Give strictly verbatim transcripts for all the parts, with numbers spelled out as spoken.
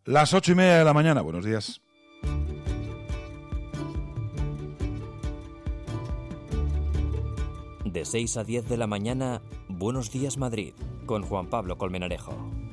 Las ocho y media de la mañana. Buenos días. De seis a diez de la mañana, Buenos Días Madrid, con Juan Pablo Colmenarejo.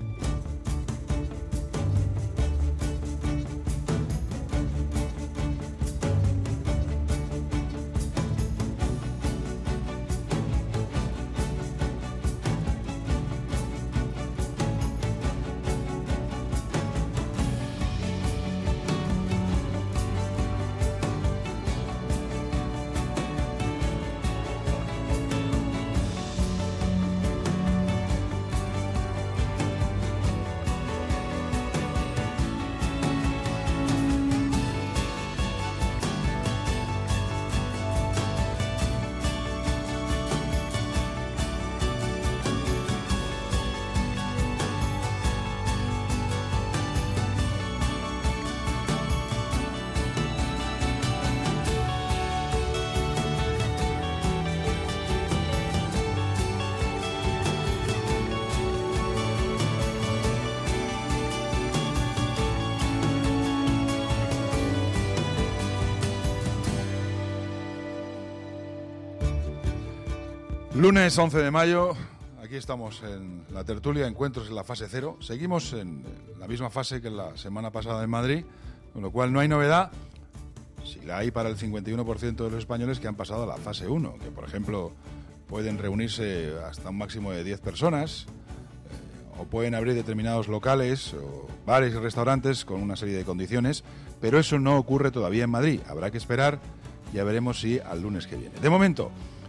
Lunes once de mayo, aquí estamos en la tertulia, encuentros en la fase cero. Seguimos en la misma fase que la semana pasada en Madrid, con lo cual no hay novedad. Si la hay para el cincuenta y uno por ciento de los españoles que han pasado a la fase uno, que por ejemplo pueden reunirse hasta un máximo de diez personas, eh, o pueden abrir determinados locales, o bares y restaurantes con una serie de condiciones, pero eso no ocurre todavía en Madrid. Habrá que esperar, ya veremos si al lunes que viene. De momento,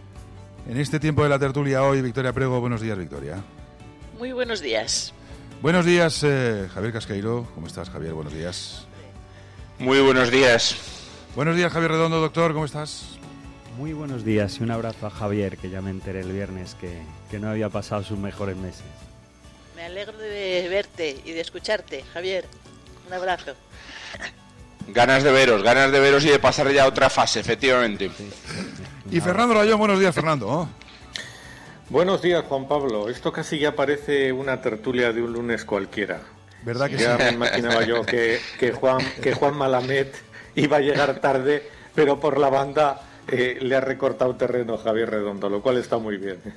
en este tiempo de la tertulia hoy, Victoria Prego. Buenos días, Victoria. Muy buenos días. Buenos días, eh, Javier Casqueiro. ¿Cómo estás, Javier? Buenos días. Muy buenos días. Buenos días, Javier Redondo, doctor. ¿Cómo estás? Muy buenos días y un abrazo a Javier, que ya me enteré el viernes que, que no había pasado sus mejores meses. Me alegro de verte y de escucharte, Javier. Un abrazo. Ganas de veros, ganas de veros y de pasar ya a otra fase, efectivamente. Sí, Y Fernando Rayón. Buenos días, Fernando. ¿Oh? Buenos días, Juan Pablo. Esto casi ya parece una tertulia de un lunes cualquiera. ¿Verdad que ya sí? me imaginaba yo que, que, Juan, que Juan Malamed iba a llegar tarde, pero por la banda eh, le ha recortado terreno Javier Redondo, lo cual está muy bien.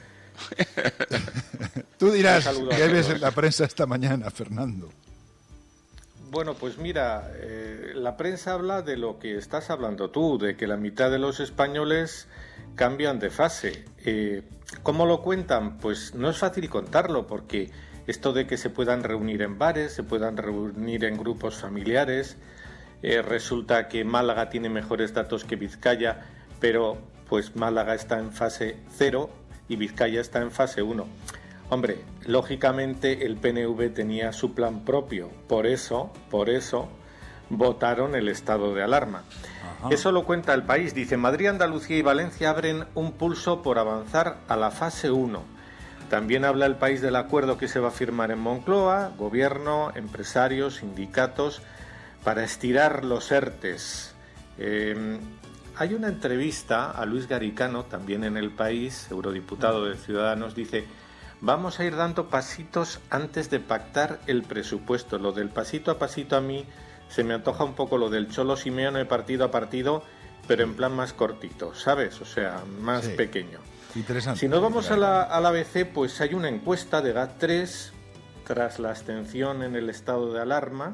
Tú dirás, ¿qué ves en la prensa esta mañana, Fernando? Bueno, pues mira, eh, la prensa habla de lo que estás hablando tú, de que la mitad de los españoles cambian de fase. Eh, ¿Cómo lo cuentan? Pues no es fácil contarlo, porque esto de que se puedan reunir en bares, se puedan reunir en grupos familiares, eh, resulta que Málaga tiene mejores datos que Vizcaya, pero pues Málaga está en fase cero y Vizcaya está en fase uno. Hombre, lógicamente el P N V tenía su plan propio, por eso, por eso votaron el estado de alarma. Ajá. Eso lo cuenta El País. Dice: Madrid, Andalucía y Valencia abren un pulso por avanzar a la fase uno. También habla El País del acuerdo que se va a firmar en Moncloa, gobierno, empresarios, sindicatos, para estirar los ERTES. Eh, hay una entrevista a Luis Garicano, también en El País, eurodiputado de Ciudadanos, dice: vamos a ir dando pasitos antes de pactar el presupuesto. Lo del pasito a pasito a mí se me antoja un poco lo del Cholo Simeone partido a partido, pero en plan más cortito, ¿sabes? O sea, más sí, pequeño. Interesante. Si nos vamos a la, a la A B C, pues hay una encuesta de GAT tres tras la abstención en el estado de alarma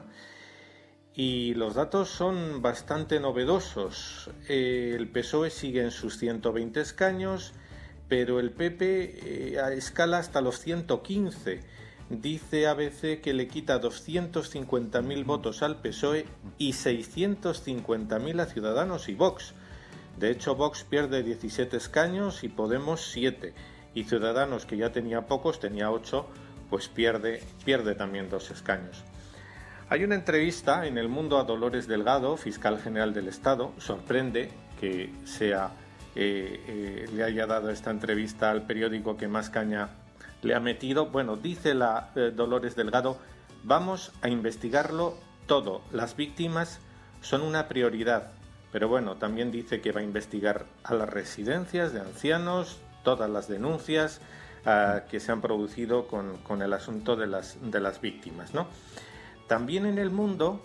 y los datos son bastante novedosos. Eh, el P S O E sigue en sus ciento veinte escaños, pero el P P eh, escala hasta los ciento quince. Dice A B C que le quita doscientos cincuenta mil votos al P S O E y seiscientos cincuenta mil a Ciudadanos y Vox. De hecho, Vox pierde diecisiete escaños y Podemos siete. Y Ciudadanos, que ya tenía pocos, tenía ocho, pues pierde, pierde también dos escaños. Hay una entrevista en El Mundo a Dolores Delgado, fiscal general del Estado. Sorprende que sea... Eh, eh, le haya dado esta entrevista al periódico que más caña le ha metido. Bueno, dice la eh, Dolores Delgado: vamos a investigarlo todo, las víctimas son una prioridad, pero bueno, también dice que va a investigar a las residencias de ancianos, todas las denuncias uh, que se han producido con, con el asunto de las, de las víctimas, ¿no? También en el mundo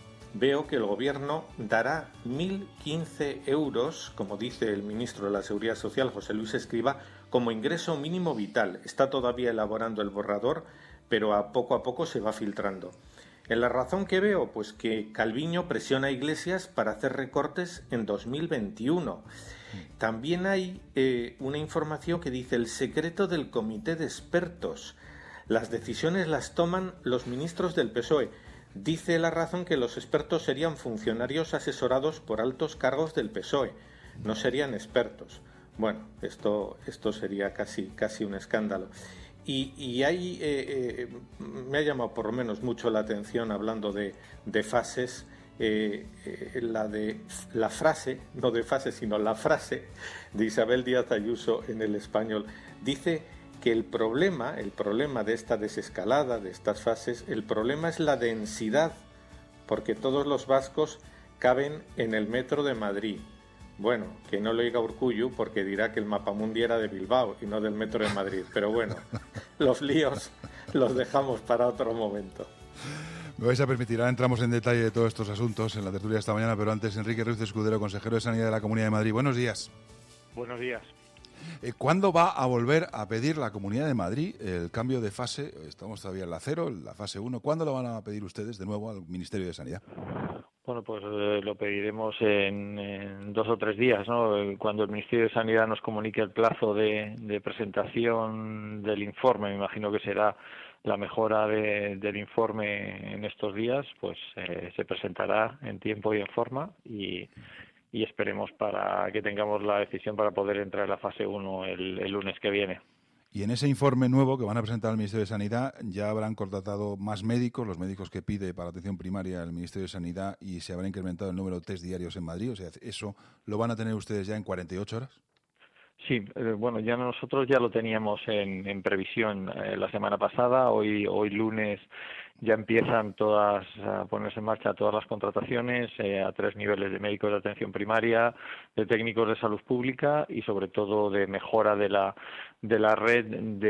veo que el gobierno dará mil quince euros, como dice el ministro de la Seguridad Social, José Luis Escrivá, como ingreso mínimo vital. Está todavía elaborando el borrador, pero a poco a poco se va filtrando. En la razón que veo, pues que Calviño presiona a Iglesias para hacer recortes en dos mil veintiuno. También hay eh, una información que dice el secreto del comité de expertos. Las decisiones las toman los ministros del P S O E. Dice La Razón que los expertos serían funcionarios asesorados por altos cargos del P S O E, no serían expertos. Bueno, esto, esto sería casi, casi un escándalo. Y, y hay, eh, eh, me ha llamado por lo menos mucho la atención, hablando de, de fases, eh, eh, la, de, la frase, no de fases, sino la frase de Isabel Díaz Ayuso en El Español. Dice que el problema, el problema de esta desescalada, de estas fases, el problema es la densidad, porque todos los vascos caben en el metro de Madrid. Bueno, que no lo diga Urkullu, porque dirá que el mapamundi era de Bilbao y no del metro de Madrid. Pero bueno, los líos los dejamos para otro momento. Me vais a permitir, ahora entramos en detalle de todos estos asuntos en la tertulia de esta mañana, pero antes, Enrique Ruiz Escudero, consejero de Sanidad de la Comunidad de Madrid. Buenos días. Buenos días. Eh, ¿Cuándo va a volver a pedir la Comunidad de Madrid el cambio de fase? Estamos todavía en la cero, en la fase uno. ¿Cuándo lo van a pedir ustedes de nuevo al Ministerio de Sanidad? Bueno, pues eh, lo pediremos en, en dos o tres días, ¿no? Cuando el Ministerio de Sanidad nos comunique el plazo de, de presentación del informe, me imagino que será la mejora de, del informe en estos días, pues eh, se presentará en tiempo y en forma y, y esperemos para que tengamos la decisión para poder entrar en la fase uno el, el lunes que viene. Y en ese informe nuevo que van a presentar al Ministerio de Sanidad ya habrán contratado más médicos, los médicos que pide para atención primaria el Ministerio de Sanidad, y se habrá incrementado el número de test diarios en Madrid. O sea, ¿eso lo van a tener ustedes ya en cuarenta y ocho horas? Sí, eh, bueno, ya nosotros ya lo teníamos en, en previsión eh, la semana pasada. Hoy, hoy lunes ya empiezan todas a ponerse en marcha todas las contrataciones eh, a tres niveles: de médicos de atención primaria, de técnicos de salud pública y sobre todo de mejora de la de la red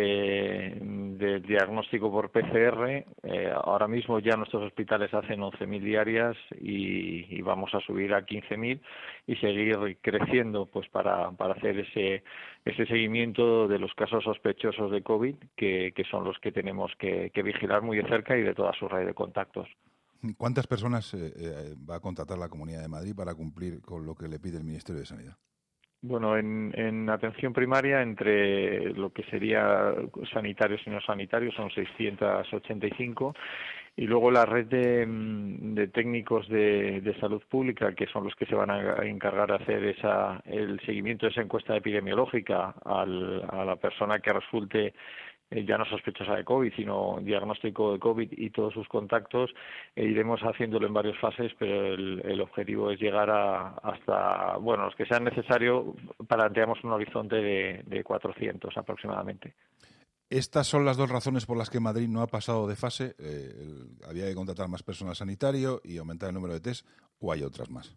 de, de diagnóstico por P C R. Eh, ahora mismo ya nuestros hospitales hacen once mil diarias y, y vamos a subir a quince mil y seguir creciendo, pues para para hacer ese ese seguimiento de los casos sospechosos de COVID, que, que son los que tenemos que, que vigilar muy de cerca, y de toda su red de contactos. ¿Cuántas personas eh, eh, va a contratar la Comunidad de Madrid para cumplir con lo que le pide el Ministerio de Sanidad? Bueno, en, en atención primaria, entre lo que sería sanitarios y no sanitarios, son seiscientos ochenta y cinco, y luego la red de, de técnicos de, de salud pública, que son los que se van a encargar de hacer esa, el seguimiento de esa encuesta epidemiológica al, a la persona que resulte ya no sospechosa de COVID, sino diagnóstico de COVID y todos sus contactos. E iremos haciéndolo en varias fases, pero el, el objetivo es llegar a hasta, bueno, los que sean necesarios. Planteamos un horizonte de, de cuatrocientos aproximadamente. Estas son las dos razones por las que Madrid no ha pasado de fase. Eh, el, había que contratar más personal sanitario y aumentar el número de test, ¿o hay otras más?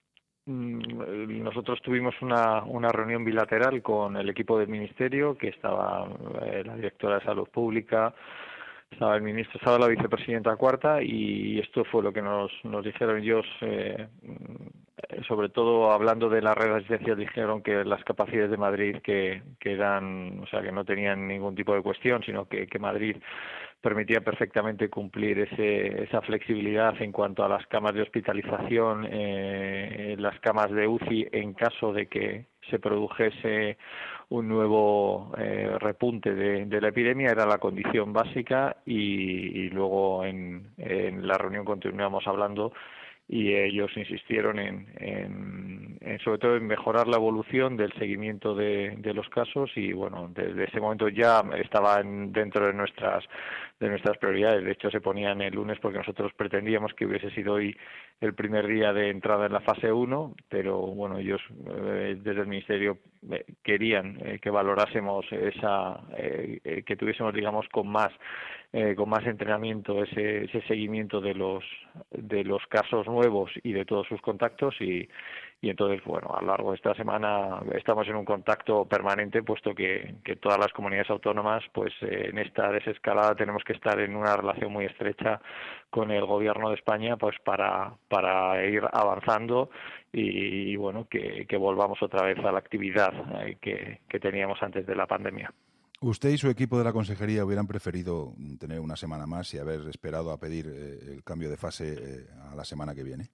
Nosotros tuvimos una, una reunión bilateral con el equipo del Ministerio, que estaba eh, la directora de Salud Pública, estaba el ministro, estaba la vicepresidenta cuarta, y esto fue lo que nos, nos dijeron ellos, eh, sobre todo hablando de la red asistencial. Dijeron que las capacidades de Madrid que, que eran, o sea, que no tenían ningún tipo de cuestión, sino que, que Madrid permitía perfectamente cumplir ese, esa flexibilidad en cuanto a las camas de hospitalización, eh, las camas de U C I, en caso de que se produjese un nuevo eh, repunte de, de la epidemia. Era la condición básica, y, y luego en, en la reunión continuamos hablando, y ellos insistieron en, en, en sobre todo en mejorar la evolución del seguimiento de, de los casos, y bueno, desde ese momento ya estaba en, dentro de nuestras de nuestras prioridades. De hecho, se ponían el lunes porque nosotros pretendíamos que hubiese sido hoy el primer día de entrada en la fase uno, pero bueno, ellos eh, desde el Ministerio eh, querían eh, que valorásemos esa, eh, eh, que tuviésemos, digamos, con más eh, con más entrenamiento ese, ese seguimiento de los de los casos nuevos y de todos sus contactos, y, y entonces, bueno, a lo largo de esta semana estamos en un contacto permanente, puesto que, que todas las comunidades autónomas, pues eh, en esta desescalada tenemos que estar en una relación muy estrecha con el Gobierno de España, pues para, para ir avanzando y, y bueno, que, que volvamos otra vez a la actividad eh, que, que teníamos antes de la pandemia. ¿Usted y su equipo de la consejería hubieran preferido tener una semana más y haber esperado a pedir eh, el cambio de fase eh, a la semana que viene?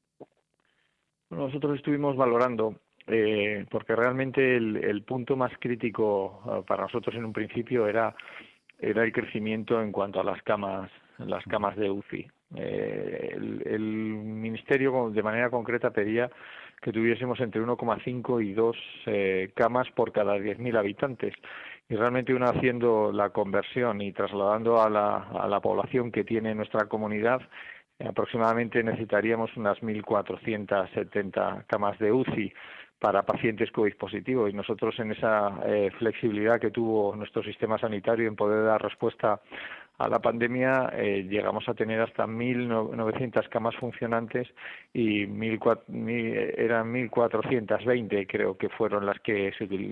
Nosotros estuvimos valorando, eh, porque realmente el, el punto más crítico uh, para nosotros en un principio era, era el crecimiento en cuanto a las camas, las camas de U C I. Eh, el, el Ministerio de manera concreta pedía que tuviésemos entre uno coma cinco y dos eh, camas por cada diez mil habitantes. Y realmente uno haciendo la conversión y trasladando a la, a la población que tiene nuestra comunidad, aproximadamente necesitaríamos unas mil cuatrocientas setenta camas de U C I para pacientes COVID positivos, y nosotros en esa eh, flexibilidad que tuvo nuestro sistema sanitario en poder dar respuesta a la pandemia, eh, llegamos a tener hasta mil novecientas camas funcionantes y mil, mil, eran mil cuatrocientas veinte, creo que fueron las que,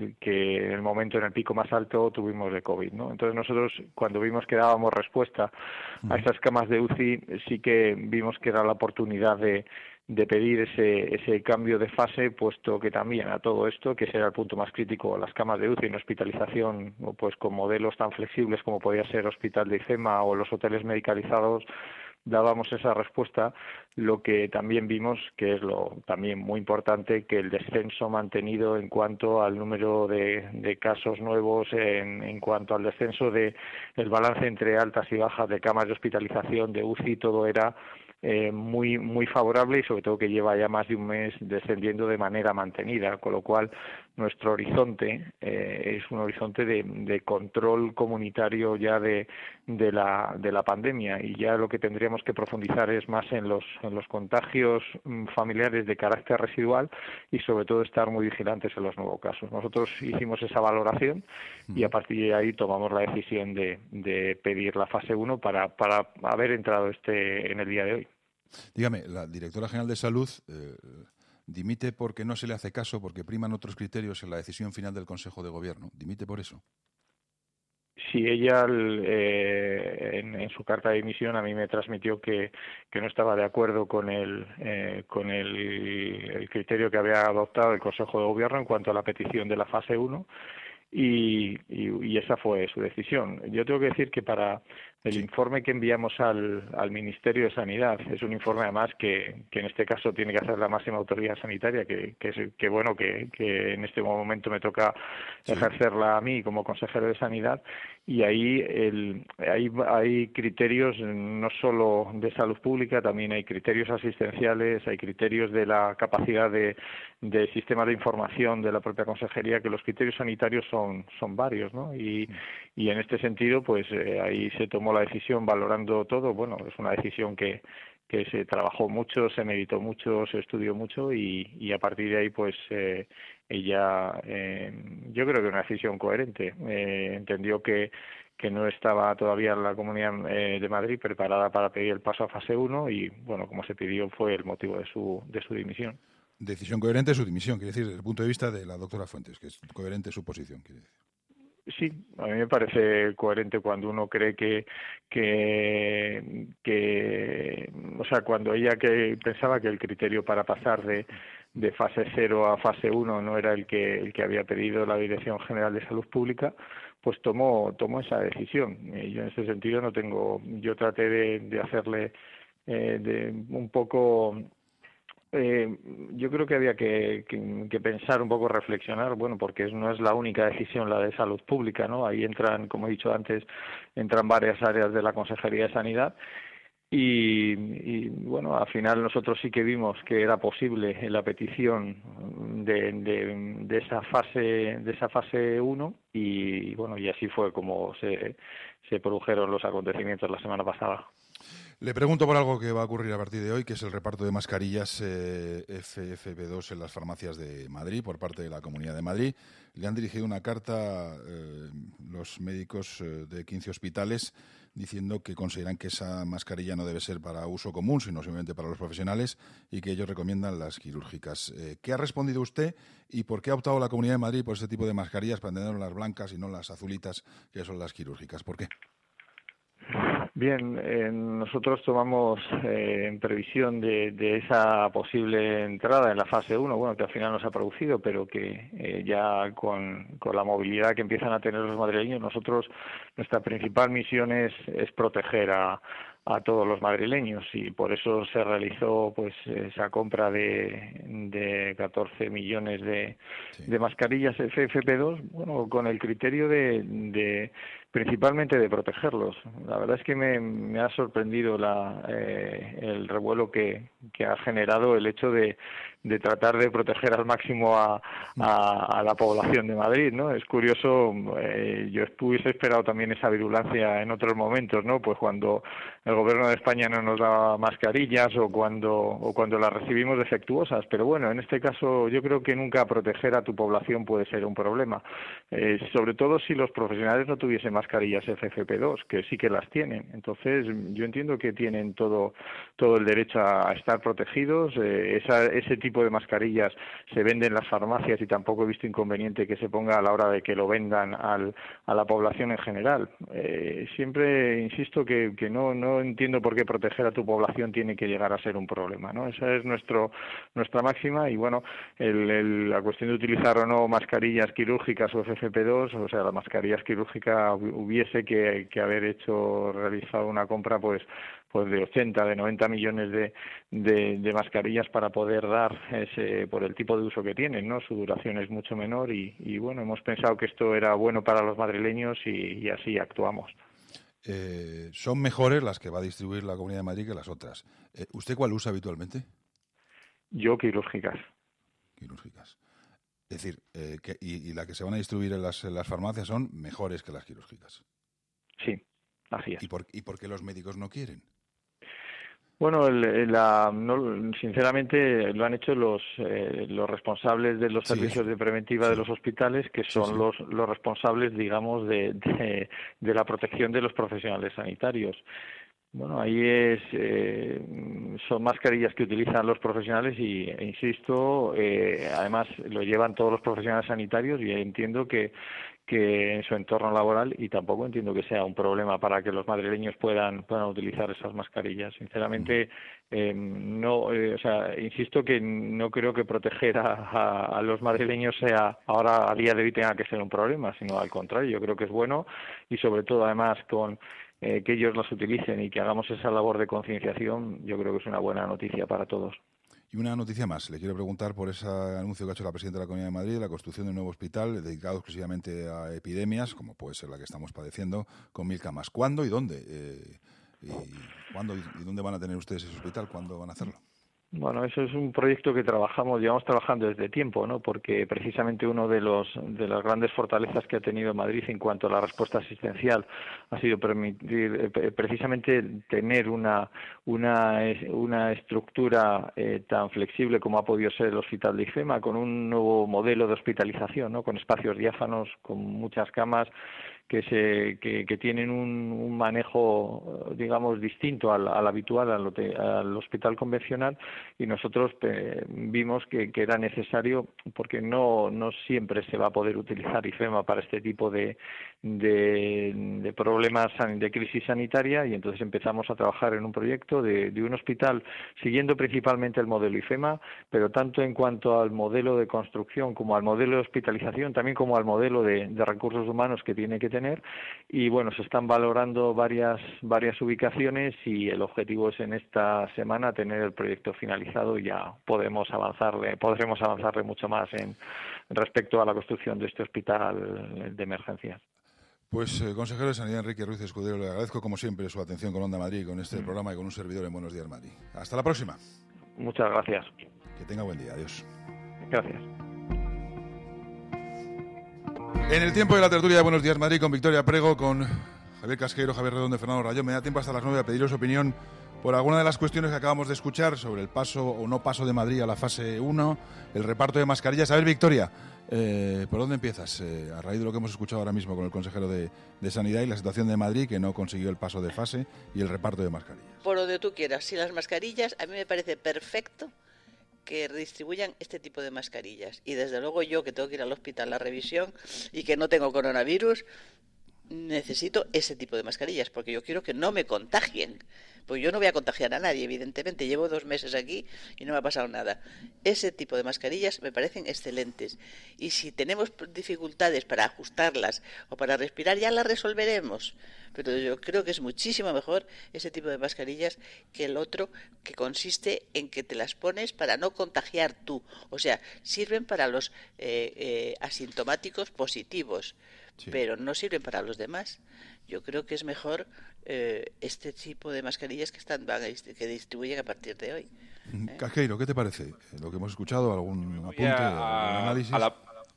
que en el momento, en el pico más alto, tuvimos de COVID, ¿no? Entonces nosotros, cuando vimos que dábamos respuesta a estas camas de U C I, sí que vimos que era la oportunidad de de pedir ese ese cambio de fase, puesto que también a todo esto, que será el punto más crítico, las camas de U C I en hospitalización, pues con modelos tan flexibles como podía ser Hospital de IFEMA o los hoteles medicalizados, dábamos esa respuesta. Lo que también vimos, que es lo también muy importante, que el descenso mantenido en cuanto al número de, de casos nuevos, en, en cuanto al descenso de el balance entre altas y bajas de camas de hospitalización, de U C I, todo era Eh, muy muy favorable, y sobre todo que lleva ya más de un mes descendiendo de manera mantenida, con lo cual nuestro horizonte eh, es un horizonte de, de control comunitario ya de, de la de la pandemia, y ya lo que tendríamos que profundizar es más en los en los contagios familiares de carácter residual, y sobre todo estar muy vigilantes en los nuevos casos. Nosotros hicimos esa valoración y a partir de ahí tomamos la decisión de, de pedir la fase uno para para haber entrado este en el día de hoy. Dígame, la directora general de Salud eh, dimite porque no se le hace caso, porque priman otros criterios en la decisión final del Consejo de Gobierno. ¿Dimite por eso? Sí, ella eh, en, en su carta de dimisión a mí me transmitió que, que no estaba de acuerdo con el eh, con el, el criterio que había adoptado el Consejo de Gobierno en cuanto a la petición de la fase uno, y, y, y esa fue su decisión. Yo tengo que decir que para el informe que enviamos al, al Ministerio de Sanidad, es un informe además que, que en este caso tiene que hacer la máxima autoridad sanitaria, que, que, es, que bueno, que, que en este momento me toca sí. ejercerla a mí como consejero de Sanidad, y ahí el, hay, hay criterios no solo de salud pública, también hay criterios asistenciales, hay criterios de la capacidad de, de sistemas de información de la propia consejería, que los criterios sanitarios son, son varios, ¿no? Y, y en este sentido, pues eh, ahí se tomó la decisión valorando todo. Bueno, es una decisión que, que se trabajó mucho, se meditó mucho, se estudió mucho, y, y a partir de ahí, pues eh, ella, eh, yo creo que una decisión coherente. Eh, entendió que, que no estaba todavía la Comunidad eh, de Madrid preparada para pedir el paso a fase uno, y bueno, como se pidió, fue el motivo de su, de su dimisión. Decisión coherente su dimisión, quiere decir, desde el punto de vista de la doctora Fuentes, que es coherente su posición, quiere decir. Sí, a mí me parece coherente cuando uno cree que, que, que, o sea, cuando ella que pensaba que el criterio para pasar de, de fase cero a fase uno no era el que, el que había pedido la Dirección General de Salud Pública, pues tomó, tomó esa decisión. Y yo en ese sentido no tengo, yo traté de, de hacerle eh, de un poco... Eh, yo creo que había que, que, que pensar un poco, reflexionar, bueno, porque no es la única decisión la de salud pública, ¿no? Ahí entran, como he dicho antes, entran varias áreas de la Consejería de Sanidad, y, y bueno, al final nosotros sí que vimos que era posible en la petición de, de, de esa fase de esa fase uno, y bueno, y así fue como se, se produjeron los acontecimientos la semana pasada. Le pregunto por algo que va a ocurrir a partir de hoy, que es el reparto de mascarillas eh, F F P dos en las farmacias de Madrid por parte de la Comunidad de Madrid. Le han dirigido una carta eh, los médicos eh, de quince hospitales diciendo que consideran que esa mascarilla no debe ser para uso común, sino simplemente para los profesionales, y que ellos recomiendan las quirúrgicas. Eh, ¿Qué ha respondido usted y por qué ha optado la Comunidad de Madrid por este tipo de mascarillas, para tener las blancas y no las azulitas, que son las quirúrgicas? ¿Por qué? Bien, eh, nosotros tomamos eh, en previsión de, de esa posible entrada en la fase uno, bueno, que al final no se ha producido, pero que eh, ya con, con la movilidad que empiezan a tener los madrileños, nosotros, nuestra principal misión es, es proteger a a todos los madrileños, y por eso se realizó pues esa compra de, de catorce millones de, sí. de mascarillas F F P dos, bueno, con el criterio de, de principalmente de protegerlos. La verdad es que me, me ha sorprendido la, eh, el revuelo que, que ha generado el hecho de, de tratar de proteger al máximo a, a, a la población de Madrid, ¿no? Es curioso, eh, yo hubiese esperado también esa virulancia en otros momentos, ¿no? Pues cuando el Gobierno de España no nos daba mascarillas o cuando o cuando las recibimos defectuosas, pero bueno, en este caso yo creo que nunca proteger a tu población puede ser un problema, eh, sobre todo si los profesionales no tuviesen mascarillas F F P dos, que sí que las tienen. Entonces yo entiendo que tienen todo todo el derecho a estar protegidos. Eh, esa, ese tipo de mascarillas se venden en las farmacias y tampoco he visto inconveniente que se ponga a la hora de que lo vendan al, a la población en general. Eh, siempre insisto que, que no no entiendo por qué proteger a tu población tiene que llegar a ser un problema, ¿no? Esa es nuestro nuestra máxima, y bueno, el, el, la cuestión de utilizar o no mascarillas quirúrgicas o F F P dos, o sea, las mascarillas quirúrgicas hubiese que, que haber hecho, realizado una compra pues pues de ochenta, de noventa millones de, de, de mascarillas para poder dar ese, por el tipo de uso que tienen, ¿no? Su duración es mucho menor y, y bueno, hemos pensado que esto era bueno para los madrileños y, y así actuamos. Eh, son mejores las que va a distribuir la Comunidad de Madrid que las otras. Eh, ¿Usted cuál usa habitualmente? Yo quirúrgicas. Quirúrgicas. Es decir, eh, que, y, y la que se van a distribuir en las, en las farmacias son mejores que las quirúrgicas. Sí, así es. ¿Y por, y por qué los médicos no quieren? Bueno, el, la, no, sinceramente lo han hecho los eh, los responsables de los sí, servicios sí. de preventiva sí. de los hospitales, que son sí, sí. los los responsables, digamos, de, de, de la protección de los profesionales sanitarios. Bueno, ahí es eh, son mascarillas que utilizan los profesionales y, e insisto, eh, además lo llevan todos los profesionales sanitarios y entiendo que que en su entorno laboral, y tampoco entiendo que sea un problema para que los madrileños puedan puedan utilizar esas mascarillas. Sinceramente, eh, no, eh, o sea, insisto que no creo que proteger a, a, a los madrileños sea ahora a día de hoy tenga que ser un problema, sino al contrario, yo creo que es bueno y sobre todo además con eh, que ellos las utilicen y que hagamos esa labor de concienciación, yo creo que es una buena noticia para todos. Y una noticia más, le quiero preguntar por ese anuncio que ha hecho la presidenta de la Comunidad de Madrid, la construcción de un nuevo hospital dedicado exclusivamente a epidemias, como puede ser la que estamos padeciendo, con mil camas. ¿Cuándo y dónde? Eh, y, ¿Cuándo y dónde van a tener ustedes ese hospital? ¿Cuándo van a hacerlo? Bueno, eso es un proyecto que trabajamos, llevamos trabajando desde tiempo, ¿no? Porque precisamente uno de los de las grandes fortalezas que ha tenido Madrid en cuanto a la respuesta asistencial ha sido permitir eh, precisamente tener una una una estructura eh, tan flexible como ha podido ser el Hospital de IFEMA, con un nuevo modelo de hospitalización, ¿no? Con espacios diáfanos, con muchas camas que se que, que tienen un, un manejo, digamos, distinto al, al habitual, al, al hospital convencional, y nosotros eh, vimos que, que era necesario, porque no no siempre se va a poder utilizar IFEMA para este tipo de de, de problemas de crisis sanitaria, y entonces empezamos a trabajar en un proyecto de, de un hospital siguiendo principalmente el modelo IFEMA, pero tanto en cuanto al modelo de construcción como al modelo de hospitalización, también como al modelo de, de recursos humanos que tiene que tener. Y bueno, se están valorando varias varias ubicaciones y el objetivo es en esta semana tener el proyecto finalizado y ya podemos avanzarle, podremos avanzarle mucho más en respecto a la construcción de este hospital de emergencias. Pues, eh, consejero de Sanidad, Enrique Ruiz Escudero, le agradezco como siempre su atención con Onda Madrid, con este mm. programa y con un servidor en Buenos Días Madrid. Hasta la próxima. Muchas gracias. Que tenga buen día. Adiós. Gracias. En el tiempo de la tertulia de Buenos Días Madrid con Victoria Prego, con Javier Casqueiro, Javier Redondo, Fernando Rayón, me da tiempo hasta las nueve a pediros opinión por alguna de las cuestiones que acabamos de escuchar sobre el paso o no paso de Madrid a la fase uno, el reparto de mascarillas. A ver, Victoria, eh, ¿por dónde empiezas? Eh, a raíz de lo que hemos escuchado ahora mismo con el consejero de, de Sanidad y la situación de Madrid, que no consiguió el paso de fase, y el reparto de mascarillas. Por donde tú quieras. Si las mascarillas, a mí me parece perfecto que redistribuyan este tipo de mascarillas. Y desde luego yo, que tengo que ir al hospital a la revisión y que no tengo coronavirus, necesito ese tipo de mascarillas, porque yo quiero que no me contagien. Pues yo no voy a contagiar a nadie, evidentemente. Llevo dos meses aquí y no me ha pasado nada. Ese tipo de mascarillas me parecen excelentes. Y si tenemos dificultades para ajustarlas o para respirar, ya las resolveremos. Pero yo creo que es muchísimo mejor ese tipo de mascarillas que el otro, que consiste en que te las pones para no contagiar tú. O sea, sirven para los eh, eh, asintomáticos positivos, sí, pero no sirven para los demás. Yo creo que es mejor eh, este tipo de mascarillas que están van a, que distribuyen a partir de hoy. ¿Eh? Casqueiro, ¿qué te parece? ¿Lo que hemos escuchado? ¿Algún apunte? A, ¿Algún análisis? A la...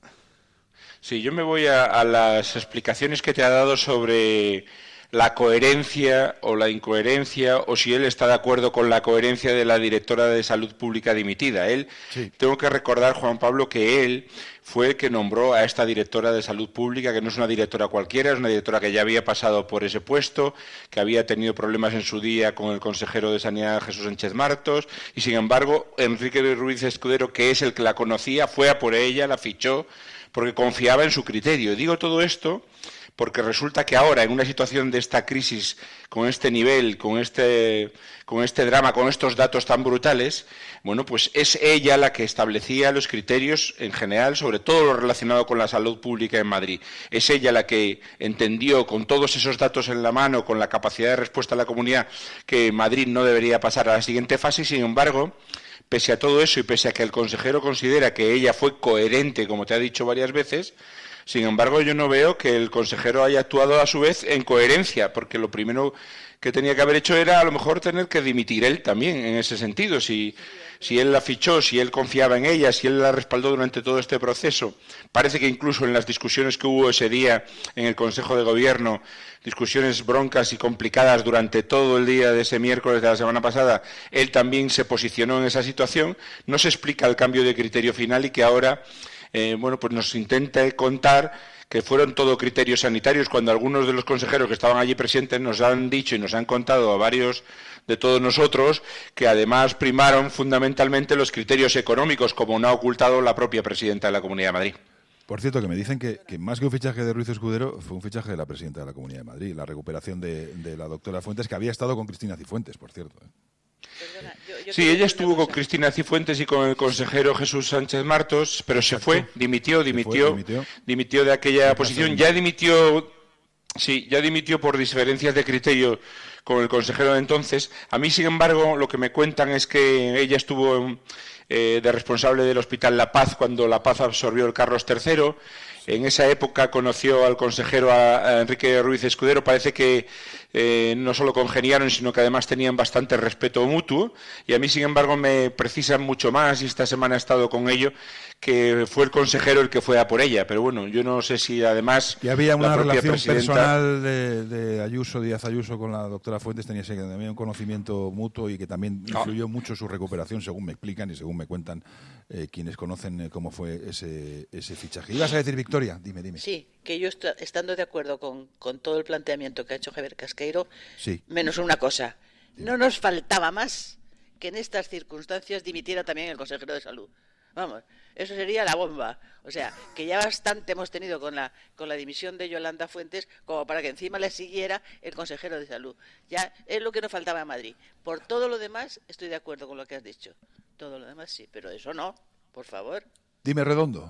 Sí, yo me voy a, a las explicaciones que te ha dado sobre la coherencia o la incoherencia, o si él está de acuerdo con la coherencia de la directora de Salud Pública dimitida. Él, sí. Tengo que recordar, Juan Pablo, que él fue el que nombró a esta directora de Salud Pública, que no es una directora cualquiera, es una directora que ya había pasado por ese puesto, que había tenido problemas en su día con el consejero de Sanidad, Jesús Sánchez Martos, y sin embargo, Enrique Ruiz Escudero, que es el que la conocía, fue a por ella, la fichó, porque confiaba en su criterio. Y digo todo esto porque resulta que ahora, en una situación de esta crisis, con este nivel, con este, con este drama, con estos datos tan brutales, bueno, pues es ella la que establecía los criterios en general sobre todo lo relacionado con la salud pública en Madrid. Es ella la que entendió, con todos esos datos en la mano, con la capacidad de respuesta a la comunidad, que Madrid no debería pasar a la siguiente fase y, sin embargo, pese a todo eso y pese a que el consejero considera que ella fue coherente, como te ha dicho varias veces, sin embargo, yo no veo que el consejero haya actuado a su vez en coherencia, porque lo primero que tenía que haber hecho era a lo mejor tener que dimitir él también en ese sentido. Si, si él la fichó, si él confiaba en ella, si él la respaldó durante todo este proceso. Parece que incluso en las discusiones que hubo ese día en el Consejo de Gobierno, discusiones broncas y complicadas durante todo el día de ese miércoles de la semana pasada, él también se posicionó en esa situación. No se explica el cambio de criterio final y que ahora Eh, bueno, pues nos intenta contar que fueron todo criterios sanitarios, cuando algunos de los consejeros que estaban allí presentes nos han dicho y nos han contado a varios de todos nosotros que además primaron fundamentalmente los criterios económicos, como no ha ocultado la propia presidenta de la Comunidad de Madrid. Por cierto, que me dicen que, que más que un fichaje de Ruiz Escudero, fue un fichaje de la presidenta de la Comunidad de Madrid, la recuperación de, de la doctora Fuentes, que había estado con Cristina Cifuentes, por cierto. ¿eh? Perdona, yo, yo sí, ella estuvo con Cristina Cifuentes y con el consejero Jesús Sánchez Martos, pero Exacto. se fue, dimitió, dimitió, fue, dimitió, dimitió de aquella posición, ya dimitió, sí, ya dimitió por diferencias de criterio con el consejero de entonces. A mí, sin embargo, lo que me cuentan es que ella estuvo eh, de responsable del Hospital La Paz cuando La Paz absorbió el Carlos tercero. En esa época conoció al consejero a, a Enrique Ruiz Escudero. Parece que eh, no solo congeniaron, sino que además tenían bastante respeto mutuo. Y a mí, sin embargo, me precisan mucho más, y esta semana he estado con ello, que fue el consejero el que fue a por ella. Pero bueno, yo no sé si además... Y había una relación presidenta... personal de, de Ayuso, Díaz Ayuso, con la doctora Fuentes, tenía ese, había un conocimiento mutuo y que también influyó no. mucho su recuperación, según me explican y según me cuentan eh, quienes conocen eh, cómo fue ese, ese fichaje. ¿Ibas a decir, Victoria? Dime, dime. Sí, que yo est- estando de acuerdo con, con todo el planteamiento que ha hecho Javier Casqueiro, sí. menos una cosa, dime. No nos faltaba más que en estas circunstancias dimitiera también el consejero de Salud. Vamos, eso sería la bomba. O sea, que ya bastante hemos tenido con la con la dimisión de Yolanda Fuentes como para que encima le siguiera el consejero de Salud. Ya es lo que nos faltaba en Madrid. Por todo lo demás estoy de acuerdo con lo que has dicho. Todo lo demás sí, pero eso no, por favor. Dime, Redondo.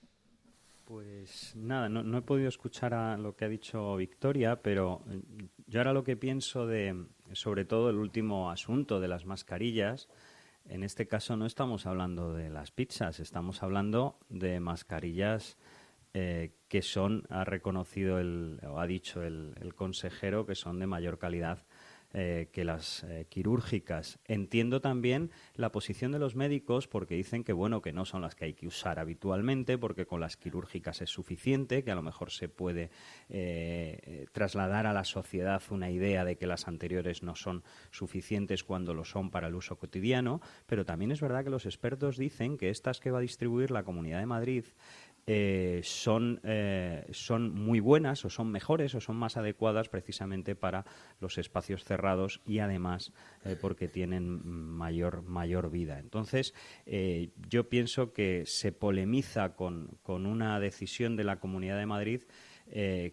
Pues nada, no, no he podido escuchar a lo que ha dicho Victoria, pero yo ahora lo que pienso de, sobre todo el último asunto de las mascarillas, en este caso no estamos hablando de las pizzas, estamos hablando de mascarillas eh, que son, ha reconocido el, o ha dicho el, el consejero, que son de mayor calidad eh, que las eh, quirúrgicas. Entiendo también la posición de los médicos porque dicen que, bueno, que no son las que hay que usar habitualmente, porque con las quirúrgicas es suficiente, que a lo mejor se puede eh, trasladar a la sociedad una idea de que las anteriores no son suficientes cuando lo son para el uso cotidiano, pero también es verdad que los expertos dicen que estas que va a distribuir la Comunidad de Madrid eh, son, eh, son muy buenas o son mejores o son más adecuadas precisamente para los espacios cerrados y además eh, porque tienen mayor, mayor vida. Entonces, eh, yo pienso que se polemiza con, con una decisión de la Comunidad de Madrid eh,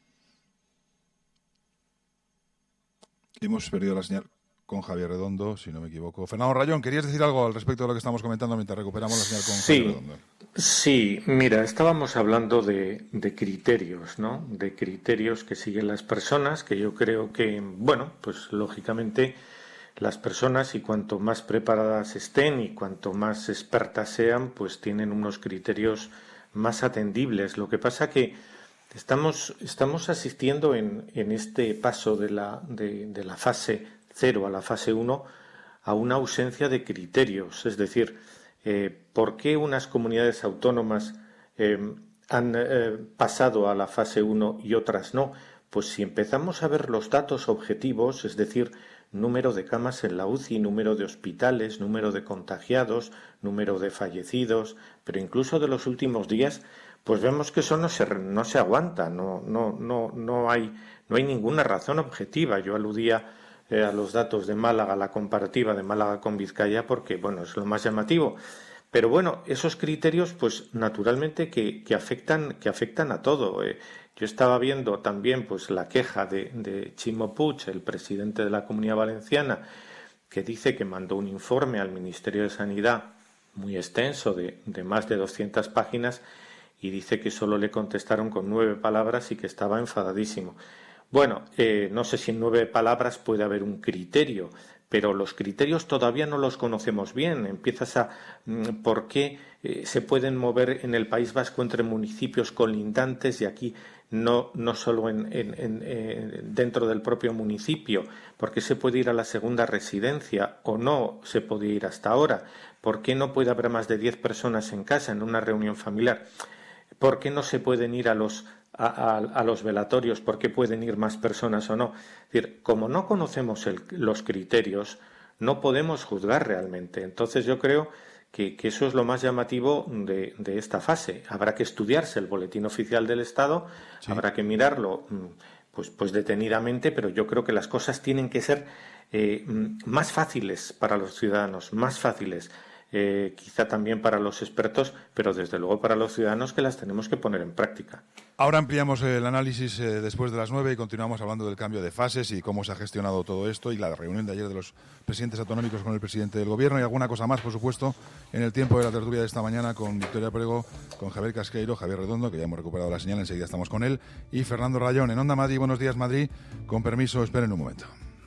Hemos perdido la señal con Javier Redondo, si no me equivoco. Fernando Rayón, ¿querías decir algo al respecto de lo que estamos comentando mientras recuperamos la señal con sí, Javier Redondo? Sí, mira, estábamos hablando de, de criterios, ¿no? De criterios que siguen las personas, que yo creo que, bueno, pues lógicamente las personas, y cuanto más preparadas estén y cuanto más expertas sean, pues tienen unos criterios más atendibles. Lo que pasa que estamos, estamos asistiendo en, en este paso de la, de, de la fase cero a la fase uno a una ausencia de criterios. Es decir, eh, ¿por qué unas comunidades autónomas eh, han eh, pasado a la fase uno y otras no? Pues si empezamos a ver los datos objetivos, es decir, número de camas en la U C I, número de hospitales, número de contagiados, número de fallecidos, pero incluso de los últimos días, pues vemos que eso no se, no se aguanta, no, no, no, no hay, no hay ninguna razón objetiva. Yo aludía eh, a los datos de Málaga, la comparativa de Málaga con Vizcaya, porque bueno, es lo más llamativo. Pero bueno, esos criterios, pues naturalmente que, que afectan, que afectan a todo. Eh, yo estaba viendo también pues la queja de, de Ximo Puig, el presidente de la Comunidad Valenciana, que dice que mandó un informe al Ministerio de Sanidad muy extenso, de, de más de doscientas páginas, y dice que solo le contestaron con nueve palabras y que estaba enfadadísimo. Bueno, eh, no sé si en nueve palabras puede haber un criterio, pero los criterios todavía no los conocemos bien. Empiezas a mm, por qué eh, se pueden mover en el País Vasco entre municipios colindantes y aquí no, no solo en, en, en, eh, dentro del propio municipio. ¿Por qué se puede ir a la segunda residencia o no se puede ir hasta ahora? ¿Por qué no puede haber más de diez personas en casa en una reunión familiar? ¿Por qué no se pueden ir a los, a, a, a los velatorios? ¿Por qué pueden ir más personas o no? Es decir, como no conocemos el, los criterios, no podemos juzgar realmente. Entonces yo creo que, que eso es lo más llamativo de, de esta fase. Habrá que estudiarse el boletín oficial del Estado, sí. Habrá que mirarlo pues, pues detenidamente, pero yo creo que las cosas tienen que ser eh, más fáciles para los ciudadanos, más fáciles. Eh, quizá también para los expertos, pero desde luego para los ciudadanos que las tenemos que poner en práctica. Ahora ampliamos el análisis eh, después de las nueve y continuamos hablando del cambio de fases y cómo se ha gestionado todo esto y la reunión de ayer de los presidentes autonómicos con el presidente del Gobierno y alguna cosa más, por supuesto, en el tiempo de la tertulia de esta mañana con Victoria Prego, con Javier Casqueiro, Javier Redondo, que ya hemos recuperado la señal, enseguida estamos con él, y Fernando Rayón en Onda Madrid. Buenos días, Madrid. Con permiso, esperen un momento.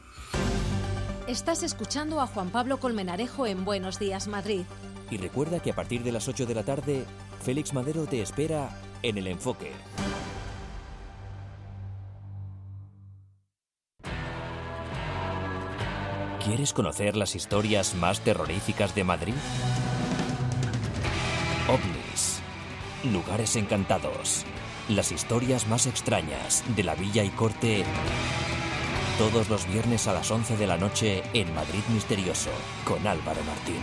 Estás escuchando a Juan Pablo Colmenarejo en Buenos Días, Madrid. Y recuerda que a partir de las ocho de la tarde, Félix Madero te espera en El Enfoque. ¿Quieres conocer las historias más terroríficas de Madrid? OVNIs, lugares encantados, las historias más extrañas de la Villa y Corte. Todos los viernes a las once de la noche en Madrid Misterioso, con Álvaro Martín.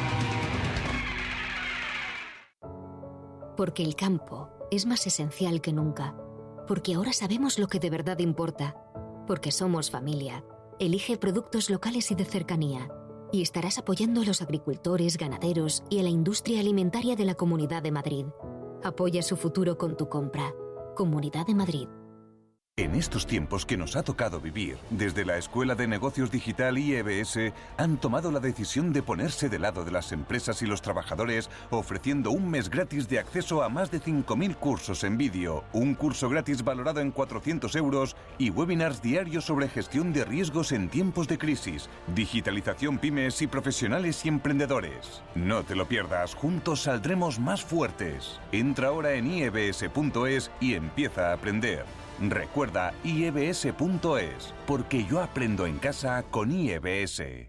Porque el campo es más esencial que nunca. Porque ahora sabemos lo que de verdad importa. Porque somos familia. Elige productos locales y de cercanía. Y estarás apoyando a los agricultores, ganaderos y a la industria alimentaria de la Comunidad de Madrid. Apoya su futuro con tu compra. Comunidad de Madrid. En estos tiempos que nos ha tocado vivir, desde la Escuela de Negocios Digital I E B S han tomado la decisión de ponerse del lado de las empresas y los trabajadores, ofreciendo un mes gratis de acceso a más de cinco mil cursos en vídeo, un curso gratis valorado en cuatrocientos euros y webinars diarios sobre gestión de riesgos en tiempos de crisis, digitalización pymes y profesionales y emprendedores. No te lo pierdas, juntos saldremos más fuertes. Entra ahora en i e b s punto es y empieza a aprender. Recuerda i e b s punto es, porque yo aprendo en casa con I E B S.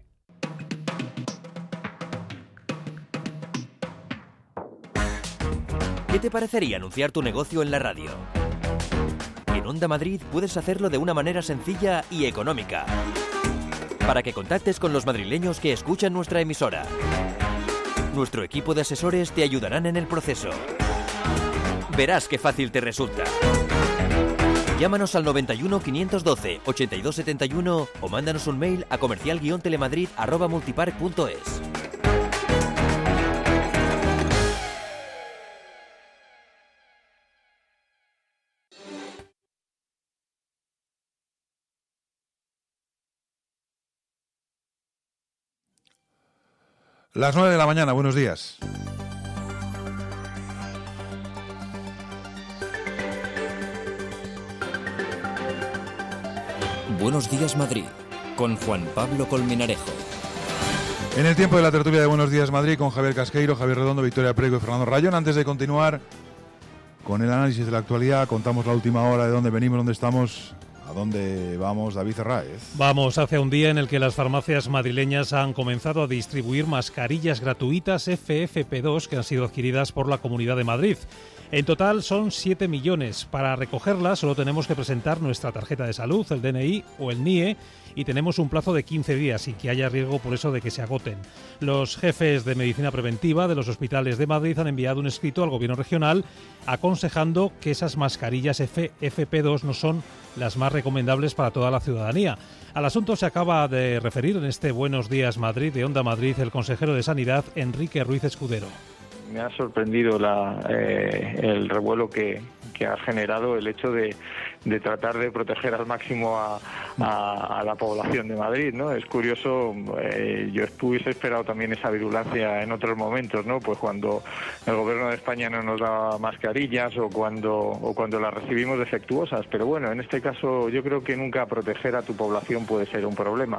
¿Qué te parecería anunciar tu negocio en la radio? En Onda Madrid puedes hacerlo de una manera sencilla y económica, para que contactes con los madrileños que escuchan nuestra emisora. Nuestro equipo de asesores te ayudarán en el proceso. Verás qué fácil te resulta. Llámanos al noventa y uno, quinientos doce, ochenta y dos setenta y uno o mándanos un mail a comercial guion telemadrid arroba multipark punto es. Las nueve de la mañana, buenos días. Buenos días Madrid, con Juan Pablo Colmenarejo. En el tiempo de la tertulia de Buenos días Madrid, con Javier Casqueiro, Javier Redondo, Victoria Prego y Fernando Rayón. Antes de continuar con el análisis de la actualidad, contamos la última hora de dónde venimos, dónde estamos, a dónde vamos. David Herráez. Vamos hacia un día en el que las farmacias madrileñas han comenzado a distribuir mascarillas gratuitas F F P dos que han sido adquiridas por la Comunidad de Madrid. En total son siete millones. Para recogerlas solo tenemos que presentar nuestra tarjeta de salud, el D N I o el N I E, y tenemos un plazo de quince días sin que haya riesgo por eso de que se agoten. Los jefes de medicina preventiva de los hospitales de Madrid han enviado un escrito al gobierno regional aconsejando que esas mascarillas F F P dos no son las más recomendables para toda la ciudadanía. Al asunto se acaba de referir en este Buenos días Madrid de Onda Madrid el consejero de Sanidad, Enrique Ruiz Escudero. Me ha sorprendido la, eh, el revuelo que, que ha generado el hecho de, de tratar de proteger al máximo a, a, a la población de Madrid, ¿no? Es curioso, eh, yo hubiese esperado también esa virulancia en otros momentos, ¿no? Pues cuando el gobierno de España no nos da mascarillas o cuando, o cuando las recibimos defectuosas, pero bueno, en este caso yo creo que nunca proteger a tu población puede ser un problema.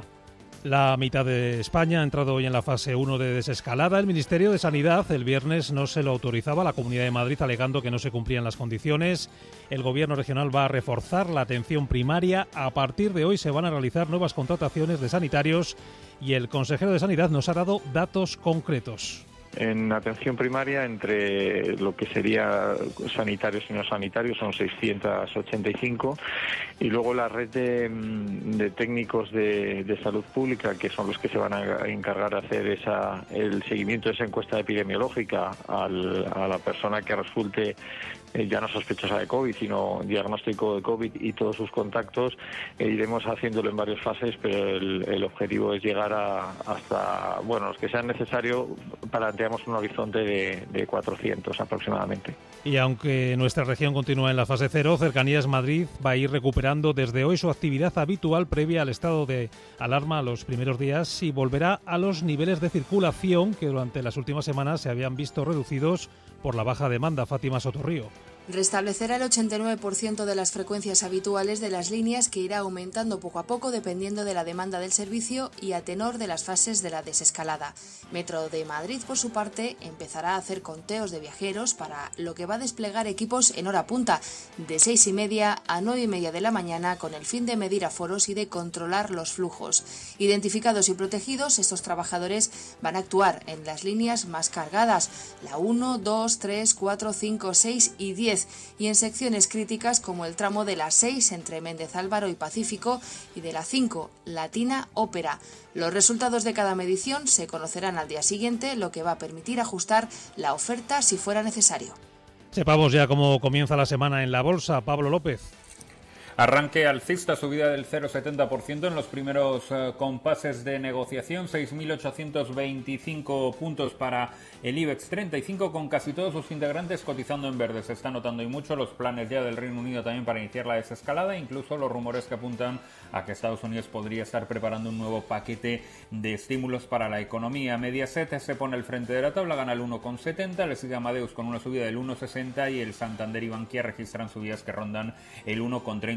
La mitad de España ha entrado hoy en la fase uno de desescalada. El Ministerio de Sanidad el viernes no se lo autorizaba a la Comunidad de Madrid, alegando que no se cumplían las condiciones. El Gobierno regional va a reforzar la atención primaria. A partir de hoy se van a realizar nuevas contrataciones de sanitarios y el consejero de Sanidad nos ha dado datos concretos. En atención primaria, entre lo que sería sanitarios y no sanitarios, son seiscientos ochenta y cinco. Y luego la red de, de técnicos de, de salud pública, que son los que se van a encargar de hacer esa, el seguimiento de esa encuesta epidemiológica al, a la persona que resulte ya no sospechosa de COVID, sino diagnóstico de COVID y todos sus contactos. Eh, iremos haciéndolo en varias fases, pero el, el objetivo es llegar a, hasta, bueno, los que sean necesarios. Planteamos un horizonte de, de cuatrocientos aproximadamente. Y aunque nuestra región continúa en la fase cero, Cercanías Madrid va a ir recuperando desde hoy su actividad habitual previa al estado de alarma los primeros días y volverá a los niveles de circulación que durante las últimas semanas se habían visto reducidos por la baja demanda. Fátima Sotorrío. Restablecerá el ochenta y nueve por ciento de las frecuencias habituales de las líneas, que irá aumentando poco a poco dependiendo de la demanda del servicio y a tenor de las fases de la desescalada. Metro de Madrid, por su parte, empezará a hacer conteos de viajeros, para lo que va a desplegar equipos en hora punta, de seis y media a nueve y media de la mañana, con el fin de medir aforos y de controlar los flujos. Identificados y protegidos, estos trabajadores van a actuar en las líneas más cargadas, la uno, dos, tres, cuatro, cinco, seis y diez, y en secciones críticas como el tramo de la seis entre Méndez Álvaro y Pacífico y de la cinco, Latina Ópera. Los resultados de cada medición se conocerán al día siguiente, lo que va a permitir ajustar la oferta si fuera necesario. Sepamos ya cómo comienza la semana en la bolsa. Pablo López. Arranque alcista, subida del cero coma setenta por ciento en los primeros uh, compases de negociación, seis mil ochocientos veinticinco puntos para el IBEX treinta y cinco, con casi todos sus integrantes cotizando en verde. Se está notando y mucho los planes ya del Reino Unido también para iniciar la desescalada, incluso los rumores que apuntan a que Estados Unidos podría estar preparando un nuevo paquete de estímulos para la economía. Mediaset se pone al frente de la tabla, gana el uno coma setenta, le sigue Amadeus con una subida del uno coma sesenta y el Santander y Bankia registran subidas que rondan el uno coma treinta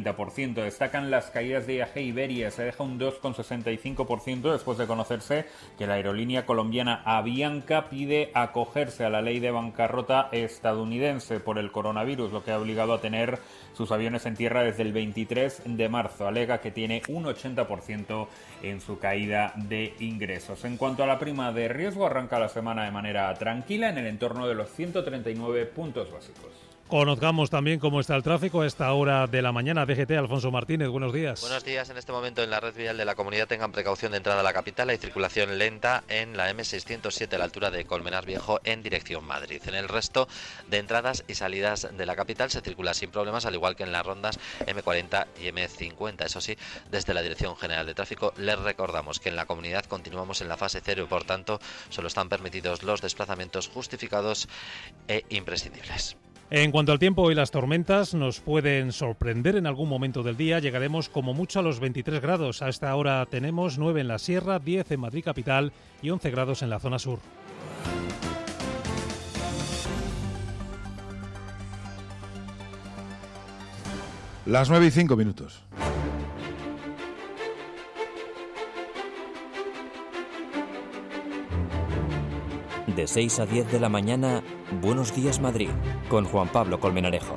treinta por ciento. Destacan las caídas de I A G. Iberia, se deja un dos coma sesenta y cinco por ciento después de conocerse que la aerolínea colombiana Avianca pide acogerse a la ley de bancarrota estadounidense por el coronavirus, lo que ha obligado a tener sus aviones en tierra desde el veintitrés de marzo. Alega que tiene un ochenta por ciento en su caída de ingresos. En cuanto a la prima de riesgo, arranca la semana de manera tranquila en el entorno de los ciento treinta y nueve puntos básicos. Conozcamos también cómo está el tráfico a esta hora de la mañana. D G T, Alfonso Martínez, buenos días. Buenos días. En este momento en la red vial de la comunidad tengan precaución de entrada a la capital. Hay circulación lenta en la eme seiscientos siete a la altura de Colmenar Viejo en dirección Madrid. En el resto de entradas y salidas de la capital se circula sin problemas, al igual que en las rondas eme cuarenta y eme cincuenta. Eso sí, desde la Dirección General de Tráfico les recordamos que en la comunidad continuamos en la fase cero y por tanto solo están permitidos los desplazamientos justificados e imprescindibles. En cuanto al tiempo y las tormentas, nos pueden sorprender en algún momento del día. Llegaremos como mucho a los veintitrés grados. A esta hora tenemos nueve en la Sierra, diez en Madrid capital y once grados en la zona sur. Las nueve y cinco minutos. De seis a diez de la mañana, Buenos Días Madrid, con Juan Pablo Colmenarejo.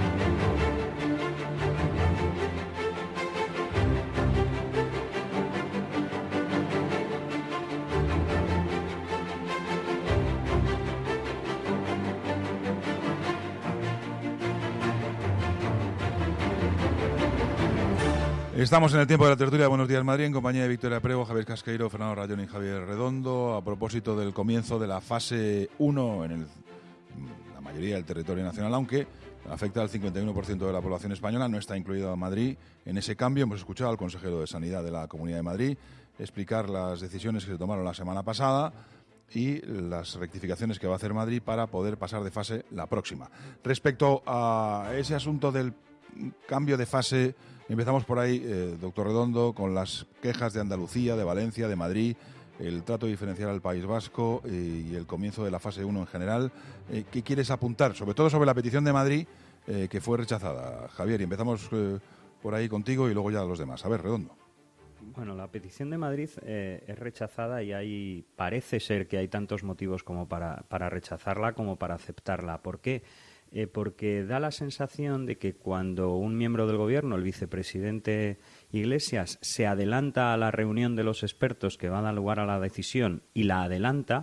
Estamos en el tiempo de la tertulia de Buenos Días Madrid en compañía de Victoria Prego, Javier Casqueiro, Fernando Rayón y Javier Redondo, a propósito del comienzo de la fase uno en, el, en la mayoría del territorio nacional, aunque afecta al cincuenta y uno por ciento de la población española. No está incluido Madrid en ese cambio. Hemos escuchado al consejero de Sanidad de la Comunidad de Madrid explicar las decisiones que se tomaron la semana pasada y las rectificaciones que va a hacer Madrid para poder pasar de fase la próxima. Respecto a ese asunto del cambio de fase, empezamos por ahí, eh, doctor Redondo, con las quejas de Andalucía, de Valencia, de Madrid, el trato diferencial al País Vasco eh, y el comienzo de la fase uno en general. Eh, ¿Qué quieres apuntar? Sobre todo sobre la petición de Madrid, eh, que fue rechazada. Javier, y empezamos eh, por ahí contigo y luego ya los demás. A ver, Redondo. Bueno, la petición de Madrid eh, es rechazada y hay, parece ser que hay tantos motivos como para, para rechazarla como para aceptarla. ¿Por qué? Eh, porque da la sensación de que cuando un miembro del Gobierno, el vicepresidente Iglesias, se adelanta a la reunión de los expertos que va a dar lugar a la decisión y la adelanta,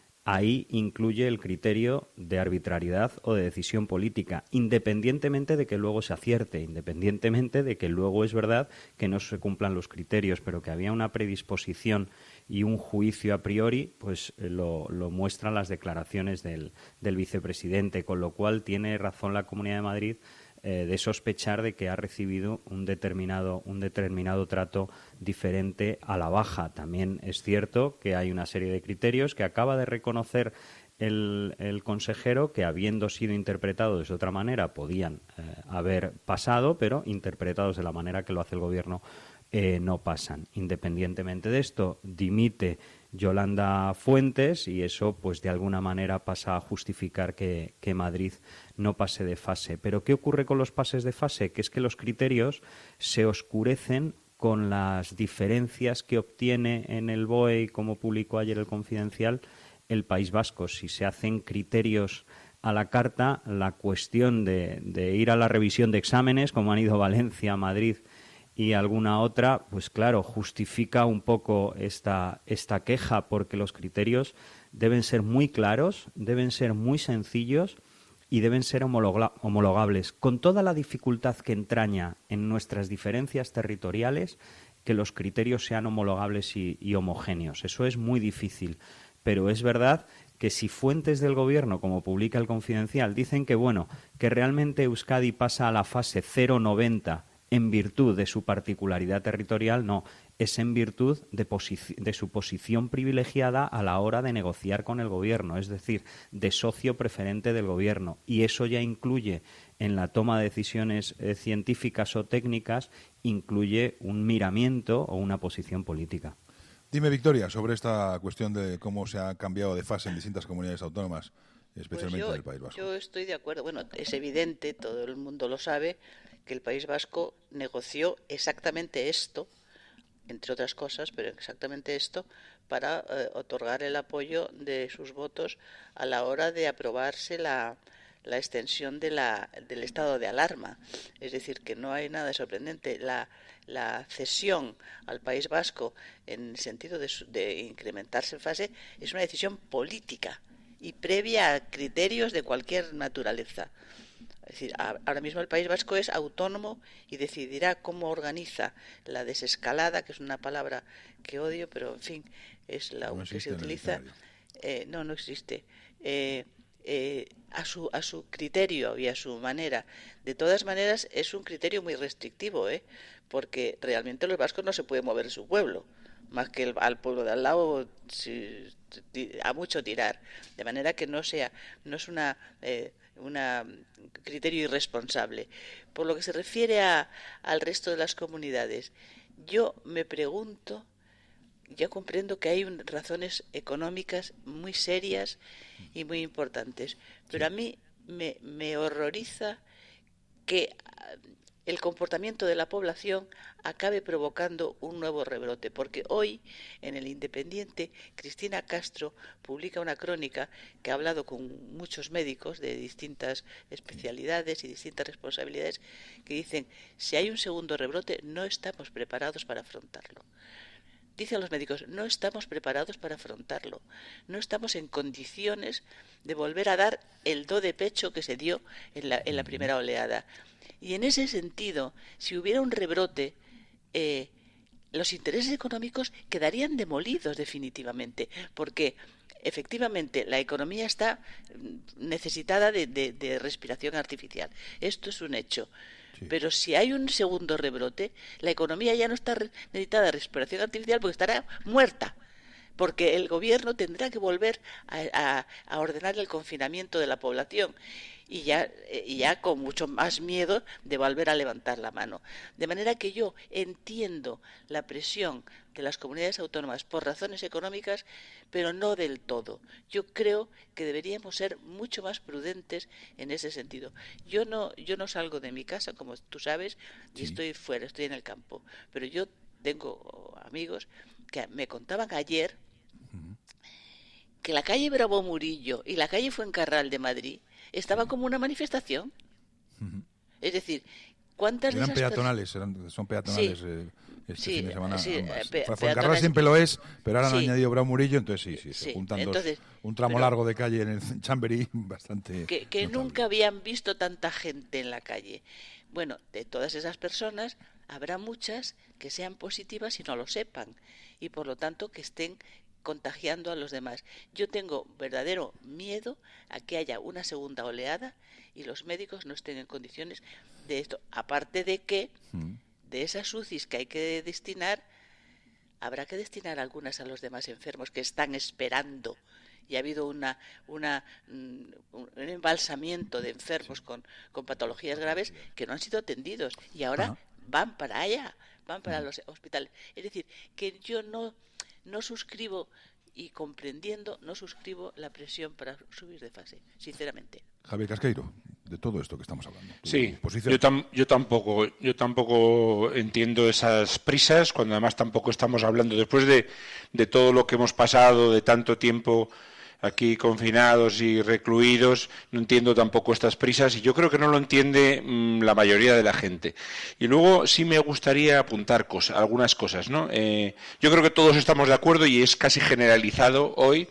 ahí incluye el criterio de arbitrariedad o de decisión política, independientemente de que luego se acierte, independientemente de que luego es verdad que no se cumplan los criterios, pero que había una predisposición y un juicio a priori, pues lo, lo muestran las declaraciones del, del vicepresidente, con lo cual tiene razón la Comunidad de Madrid eh, de sospechar de que ha recibido un determinado, un determinado trato diferente a la baja. También es cierto que hay una serie de criterios que acaba de reconocer el, el consejero, que habiendo sido interpretados de otra manera podían eh, haber pasado, pero interpretados de la manera que lo hace el Gobierno Eh, no pasan. Independientemente de esto, dimite Yolanda Fuentes y eso, pues de alguna manera pasa a justificar que, que Madrid no pase de fase. Pero ¿qué ocurre con los pases de fase? Que es que los criterios se oscurecen con las diferencias que obtiene en el B O E, y como publicó ayer el Confidencial, el País Vasco. Si se hacen criterios a la carta, la cuestión de, de ir a la revisión de exámenes, como han ido Valencia, Madrid y alguna otra, pues claro, justifica un poco esta, esta queja, porque los criterios deben ser muy claros, deben ser muy sencillos y deben ser homologa- homologables, con toda la dificultad que entraña en nuestras diferencias territoriales que los criterios sean homologables y, y homogéneos. Eso es muy difícil, pero es verdad que si fuentes del Gobierno, como publica el Confidencial, dicen que, bueno, que realmente Euskadi pasa a la fase cero coma noventa en virtud de su particularidad territorial, no, es en virtud de, posici- de su posición privilegiada a la hora de negociar con el Gobierno, es decir, de socio preferente del Gobierno. Y eso ya incluye, en la toma de decisiones eh, científicas o técnicas, incluye un miramiento o una posición política. Dime, Victoria, sobre esta cuestión de cómo se ha cambiado de fase en distintas comunidades autónomas especialmente pues yo, en el País Vasco. Yo estoy de acuerdo. Bueno, es evidente, todo el mundo lo sabe, que el País Vasco negoció exactamente esto, entre otras cosas, pero exactamente esto, para eh, otorgar el apoyo de sus votos a la hora de aprobarse la, la extensión de la, del estado de alarma. Es decir, que no hay nada sorprendente. La, la cesión al País Vasco en el sentido de, de incrementarse en fase es una decisión política y previa a criterios de cualquier naturaleza. Es decir, ahora mismo el País Vasco es autónomo y decidirá cómo organiza la desescalada, que es una palabra que odio, pero en fin, es la no que se utiliza. Eh, no, no existe. Eh, eh, a su a su criterio y a su manera. De todas maneras, es un criterio muy restrictivo, ¿eh? Porque realmente los vascos no se pueden mover en su pueblo, más que el, al pueblo de al lado, si, a mucho tirar. De manera que no sea, no es una... Eh, un criterio irresponsable. Por lo que se refiere a, al resto de las comunidades, yo me pregunto, ya comprendo que hay un, razones económicas muy serias y muy importantes, pero a mí me, me horroriza que el comportamiento de la población acabe provocando un nuevo rebrote, porque hoy en el Independiente Cristina Castro publica una crónica que ha hablado con muchos médicos de distintas especialidades y distintas responsabilidades que dicen, si hay un segundo rebrote no estamos preparados para afrontarlo. Dice a los médicos, no estamos preparados para afrontarlo, no estamos en condiciones de volver a dar el do de pecho que se dio en la, en la primera oleada. Y en ese sentido, si hubiera un rebrote, eh, los intereses económicos quedarían demolidos definitivamente, porque efectivamente la economía está necesitada de, de, de respiración artificial. Esto es un hecho. Sí. Pero si hay un segundo rebrote, la economía ya no está necesitada de respiración artificial porque estará muerta. Porque el gobierno tendrá que volver a, a, a ordenar el confinamiento de la población y ya, y ya con mucho más miedo de volver a levantar la mano. De manera que yo entiendo la presión de las comunidades autónomas por razones económicas, pero no del todo. Yo creo que deberíamos ser mucho más prudentes en ese sentido. Yo no, yo no salgo de mi casa, como tú sabes, y sí. estoy fuera, estoy en el campo. Pero yo tengo amigos que me contaban ayer que la calle Bravo Murillo y la calle Fuencarral de Madrid estaban como una manifestación. Uh-huh. Es decir, ¿cuántas eran de esas peatonales, eran, son peatonales sí. eh, este sí, fin de semana. Sí, pe- Fuencarral siempre lo es, pero ahora sí. han añadido Bravo Murillo, entonces sí, sí, sí. se juntan entonces, dos, un tramo pero, largo de calle en el Chamberí bastante que, que nunca habían visto tanta gente en la calle. Bueno, de todas esas personas habrá muchas que sean positivas y no lo sepan, y por lo tanto que estén contagiando a los demás. Yo tengo verdadero miedo a que haya una segunda oleada y los médicos no estén en condiciones de esto. Aparte de que mm. de esas U C Is que hay que destinar, habrá que destinar algunas a los demás enfermos que están esperando. Y ha habido una, una, un, un embalsamiento de enfermos con, con patologías graves que no han sido atendidos y ahora Ajá. van para allá, van para los hospitales. Es decir, que yo no... No suscribo, y comprendiendo, no suscribo la presión para subir de fase, sinceramente. Javier Casqueiro, de todo esto que estamos hablando. Sí, yo, tam- yo tampoco yo tampoco entiendo esas prisas, cuando además tampoco estamos hablando, después de, de todo lo que hemos pasado, de tanto tiempo aquí confinados y recluidos, no entiendo tampoco estas prisas y yo creo que no lo entiende mmm, la mayoría de la gente. Y luego sí me gustaría apuntar cosas, algunas cosas, ¿no? Eh, yo creo que todos estamos de acuerdo y es casi generalizado hoy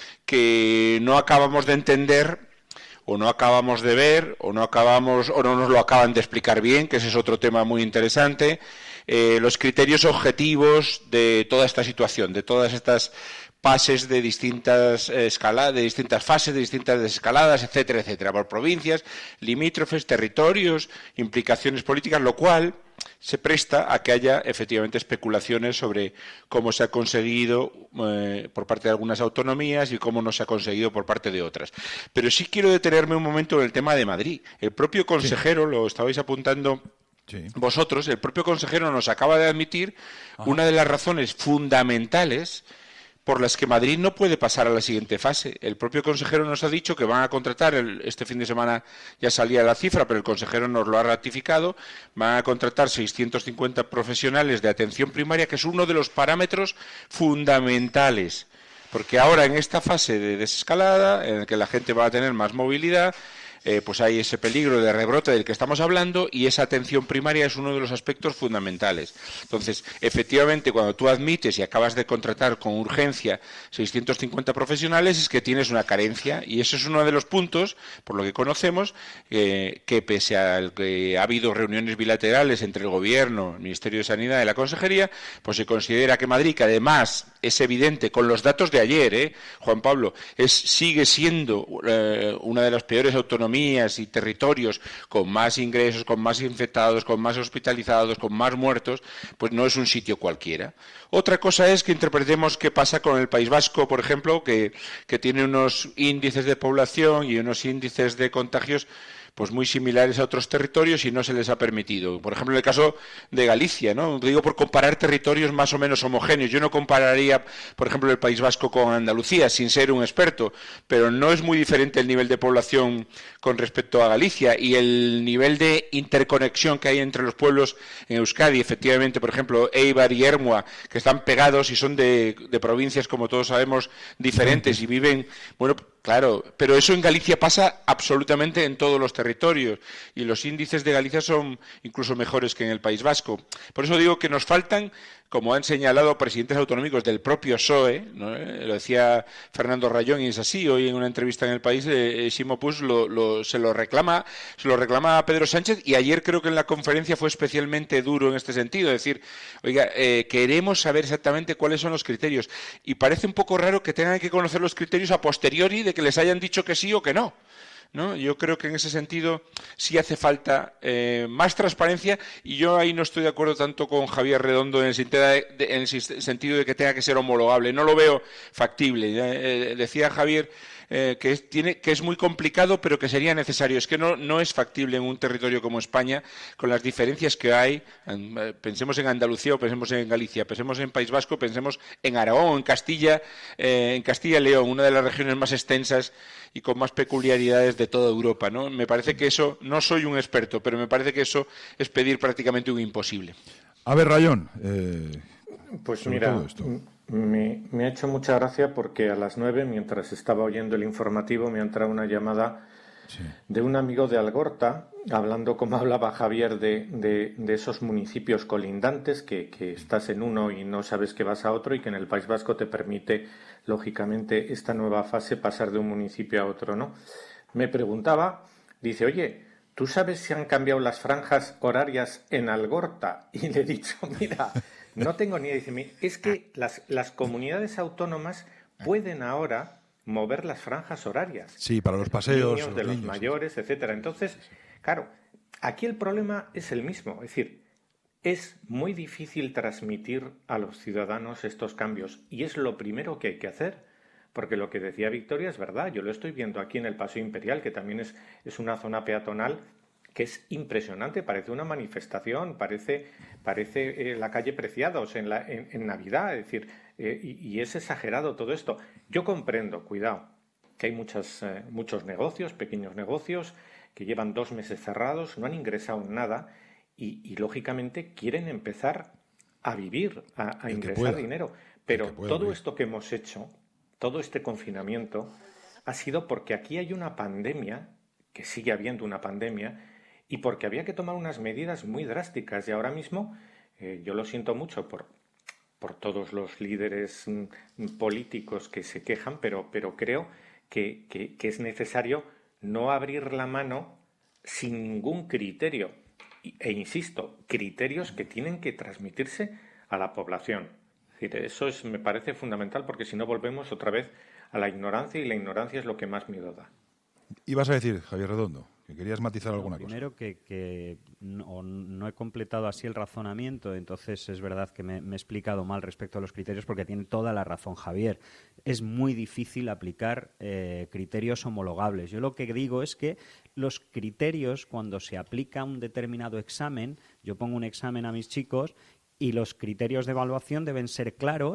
que no acabamos de entender o no acabamos de ver o no acabamos o no nos lo acaban de explicar bien, que ese es otro tema muy interesante, eh, los criterios objetivos de toda esta situación, de todas estas pases de distintas escaladas, de distintas fases, de distintas desescaladas, etcétera, etcétera, por provincias, limítrofes, territorios, implicaciones políticas, lo cual se presta a que haya efectivamente especulaciones sobre cómo se ha conseguido eh, por parte de algunas autonomías y cómo no se ha conseguido por parte de otras. Pero sí quiero detenerme un momento en el tema de Madrid. El propio consejero, sí. lo estabais apuntando sí. vosotros, el propio consejero nos acaba de admitir Ajá. una de las razones fundamentales por las que Madrid no puede pasar a la siguiente fase. El propio consejero nos ha dicho que van a contratar, el, este fin de semana ya salía la cifra, pero el consejero nos lo ha ratificado, van a contratar seiscientos cincuenta profesionales de atención primaria, que es uno de los parámetros fundamentales. Porque ahora en esta fase de desescalada, en la que la gente va a tener más movilidad, Eh, pues hay ese peligro de rebrote del que estamos hablando y esa atención primaria es uno de los aspectos fundamentales. Entonces, efectivamente, cuando tú admites y acabas de contratar con urgencia seiscientos cincuenta profesionales es que tienes una carencia y ese es uno de los puntos, por lo que conocemos, eh, que pese a que ha habido reuniones bilaterales entre el Gobierno, el Ministerio de Sanidad y la Consejería, pues se considera que Madrid, que además es evidente, con los datos de ayer, eh, Juan Pablo, es, sigue siendo eh, una de las peores autonomías y territorios con más ingresos, con más infectados, con más hospitalizados, con más muertos, pues no es un sitio cualquiera. Otra cosa es que interpretemos qué pasa con el País Vasco, por ejemplo, que, que tiene unos índices de población y unos índices de contagios pues muy similares a otros territorios y no se les ha permitido. Por ejemplo, en el caso de Galicia, ¿no? Digo por comparar territorios más o menos homogéneos. Yo no compararía, por ejemplo, el País Vasco con Andalucía, sin ser un experto, pero no es muy diferente el nivel de población con respecto a Galicia y el nivel de interconexión que hay entre los pueblos en Euskadi. Efectivamente, por ejemplo, Eibar y Ermua, que están pegados y son de, de provincias, como todos sabemos, diferentes y viven, bueno, claro, pero eso en Galicia pasa absolutamente en todos los territorios y los índices de Galicia son incluso mejores que en el País Vasco. Por eso digo que nos faltan, como han señalado presidentes autonómicos del propio P S O E, ¿no? Eh, lo decía Fernando Rayón y es así, hoy en una entrevista en El País, eh, Ximo Puig lo, lo, se lo reclama, se lo reclama a Pedro Sánchez y ayer creo que en la conferencia fue especialmente duro en este sentido, es decir, oiga, eh, queremos saber exactamente cuáles son los criterios y parece un poco raro que tengan que conocer los criterios a posteriori de que les hayan dicho que sí o que no. ¿No? Yo creo que en ese sentido sí hace falta eh, más transparencia y yo ahí no estoy de acuerdo tanto con Javier Redondo en el, de, de, en el sentido de que tenga que ser homologable. No lo veo factible. Eh, decía Javier eh, que, es, tiene, que es muy complicado pero que sería necesario. Es que no, no es factible en un territorio como España con las diferencias que hay. Pensemos en Andalucía o pensemos en Galicia, pensemos en País Vasco, pensemos en Aragón, en Castilla, eh, en Castilla y León, una de las regiones más extensas y con más peculiaridades de toda Europa, ¿no? Me parece que eso, no soy un experto, pero me parece que eso es pedir prácticamente un imposible. A ver, Rayón, eh, pues mira, me, me ha hecho mucha gracia porque a las nueve, mientras estaba oyendo el informativo, me ha entrado una llamada sí. de un amigo de Algorta, hablando como hablaba Javier de, de, de esos municipios colindantes, que, que estás en uno y no sabes que vas a otro y que en el País Vasco te permite lógicamente esta nueva fase pasar de un municipio a otro, ¿no? Me preguntaba, dice, oye, ¿tú sabes si han cambiado las franjas horarias en Algorta? Y le he dicho, mira, no tengo ni idea. Dice, es que las, las comunidades autónomas pueden ahora mover las franjas horarias. Sí, para los paseos. Niños, los de los niños, mayores, etcétera. Entonces, claro, aquí el problema es el mismo, es decir, es muy difícil transmitir a los ciudadanos estos cambios y es lo primero que hay que hacer, porque lo que decía Victoria es verdad, yo lo estoy viendo aquí en el Paseo Imperial, que también es, es una zona peatonal que es impresionante, parece una manifestación, parece, parece eh, la calle Preciados en, la, en, en Navidad, es decir, eh, y, y es exagerado todo esto. Yo comprendo, cuidado, que hay muchas, eh, muchos negocios, pequeños negocios, que llevan dos meses cerrados, no han ingresado nada, Y, y lógicamente quieren empezar a vivir, a, a ingresar dinero. Pero todo vivir. Esto que hemos hecho, todo este confinamiento, ha sido porque aquí hay una pandemia, que sigue habiendo una pandemia, y porque había que tomar unas medidas muy drásticas. Y ahora mismo, eh, yo lo siento mucho por, por todos los líderes mm, políticos que se quejan, pero, pero creo que, que, que es necesario no abrir la mano sin ningún criterio. E insisto, criterios que tienen que transmitirse a la población. Es decir, eso es, me parece fundamental porque si no volvemos otra vez a la ignorancia y la ignorancia es lo que más miedo da. ¿Ibas a decir, Javier Redondo, que querías matizar alguna no, primero cosa? Primero que, que no, no he completado así el razonamiento, entonces es verdad que me, me he explicado mal respecto a los criterios porque tiene toda la razón Javier. Es muy difícil aplicar eh, criterios homologables. Yo lo que digo es que los criterios, cuando se aplica un determinado examen, yo pongo un examen a mis chicos y los criterios de evaluación deben ser claros,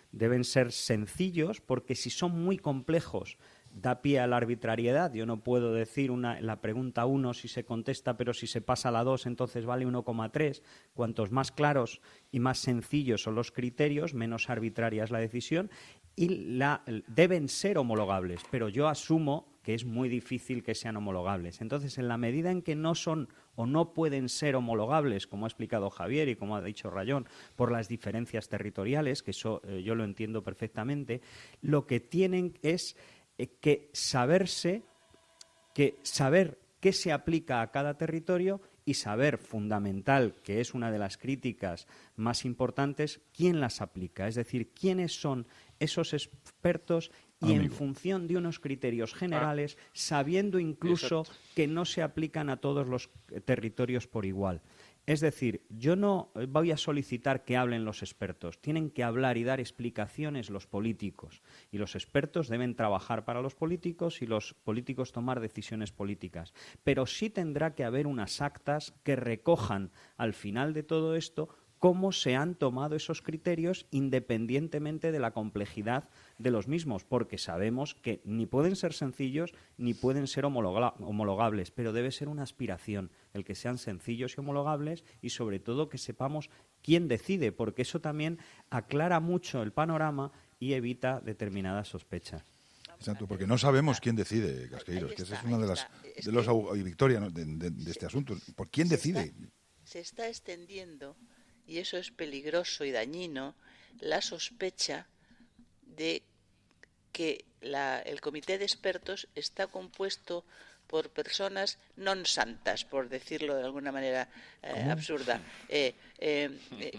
deben ser sencillos, porque si son muy complejos da pie a la arbitrariedad. Yo no puedo decir una, la pregunta uno si se contesta, pero si se pasa a la dos entonces vale uno coma tres. Cuantos más claros y más sencillos son los criterios, menos arbitraria es la decisión, y la, deben ser homologables, pero yo asumo que es muy difícil que sean homologables. Entonces, en la medida en que no son o no pueden ser homologables, como ha explicado Javier y como ha dicho Rayón, por las diferencias territoriales, que eso eh, yo lo entiendo perfectamente, lo que tienen es que saberse, que saber qué se aplica a cada territorio y saber, fundamental, que es una de las críticas más importantes, quién las aplica, es decir, quiénes son esos expertos y Amigo. en función de unos criterios generales, ah. sabiendo incluso Exacto. que no se aplican a todos los territorios por igual. Es decir, yo no voy a solicitar que hablen los expertos, tienen que hablar y dar explicaciones los políticos. Y los expertos deben trabajar para los políticos y los políticos tomar decisiones políticas. Pero sí tendrá que haber unas actas que recojan al final de todo esto cómo se han tomado esos criterios independientemente de la complejidad de los mismos, porque sabemos que ni pueden ser sencillos ni pueden ser homologa- homologables, pero debe ser una aspiración el que sean sencillos y homologables y sobre todo que sepamos quién decide, porque eso también aclara mucho el panorama y evita determinadas sospechas. Exacto, porque no sabemos quién decide, Casqueiros, que esa es una de las de los y Victoria, ¿no? de, de, de este asunto. ¿Por quién decide? Se está extendiendo, y eso es peligroso y dañino, la sospecha de que la, el comité de expertos está compuesto por personas non santas, por decirlo de alguna manera eh, absurda. Eh, eh, eh,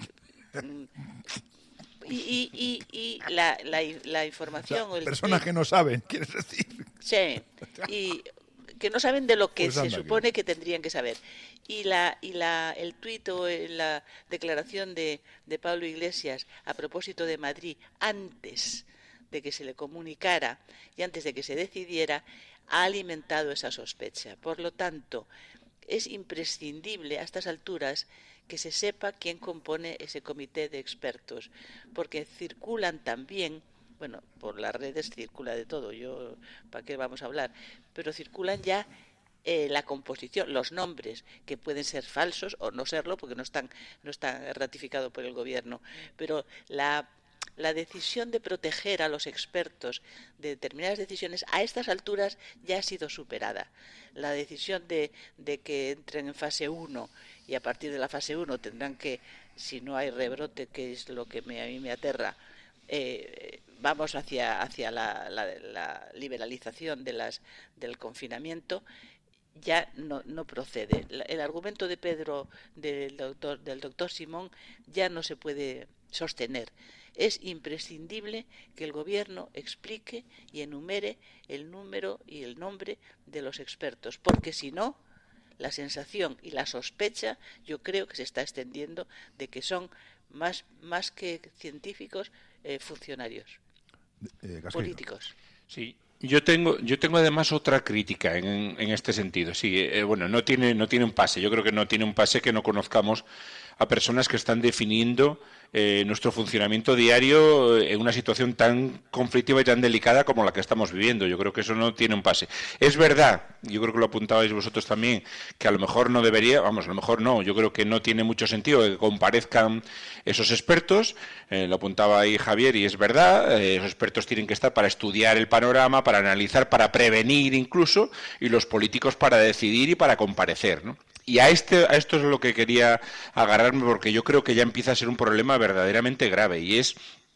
y, y, y, y la, la, la información... O sea, el personas tweet, que no saben, ¿quieres decir? Sí, y que no saben de lo que pues se supone que... que tendrían que saber. Y la y la el tuit o la declaración de, de Pablo Iglesias a propósito de Madrid, antes de que se le comunicara y antes de que se decidiera, ha alimentado esa sospecha. Por lo tanto, es imprescindible a estas alturas que se sepa quién compone ese comité de expertos, porque circulan también, bueno, por las redes circula de todo, yo, ¿para qué vamos a hablar? Pero circulan ya eh, la composición, los nombres, que pueden ser falsos o no serlo, porque no están, no están ratificados por el gobierno, pero la... La decisión de proteger a los expertos de determinadas decisiones a estas alturas ya ha sido superada. La decisión de, de que entren en fase uno y a partir de la fase uno tendrán que, si no hay rebrote, que es lo que me, a mí me aterra, eh, vamos hacia, hacia la, la, la liberalización de las, del confinamiento, ya no, no procede. El argumento de Pedro, del doctor, del doctor Simón, ya no se puede sostener. Es imprescindible que el Gobierno explique y enumere el número y el nombre de los expertos, porque si no, la sensación y la sospecha, yo creo que se está extendiendo de que son más, más que científicos, eh, funcionarios eh, políticos. Sí. Yo tengo, yo tengo además otra crítica en, en este sentido. Sí, eh, bueno, no tiene, no tiene un pase. Yo creo que no tiene un pase que no conozcamos a personas que están definiendo eh, nuestro funcionamiento diario en una situación tan conflictiva y tan delicada como la que estamos viviendo. Yo creo que eso no tiene un pase. Es verdad, yo creo que lo apuntabais vosotros también, que a lo mejor no debería, vamos, a lo mejor no, yo creo que no tiene mucho sentido que comparezcan esos expertos, eh, lo apuntaba ahí Javier y es verdad, eh, esos expertos tienen que estar para estudiar el panorama, para analizar, para prevenir incluso, y los políticos para decidir y para comparecer, ¿no? Y a, este, a esto es lo que quería agarrarme, porque yo creo que ya empieza a ser un problema verdaderamente grave, y es,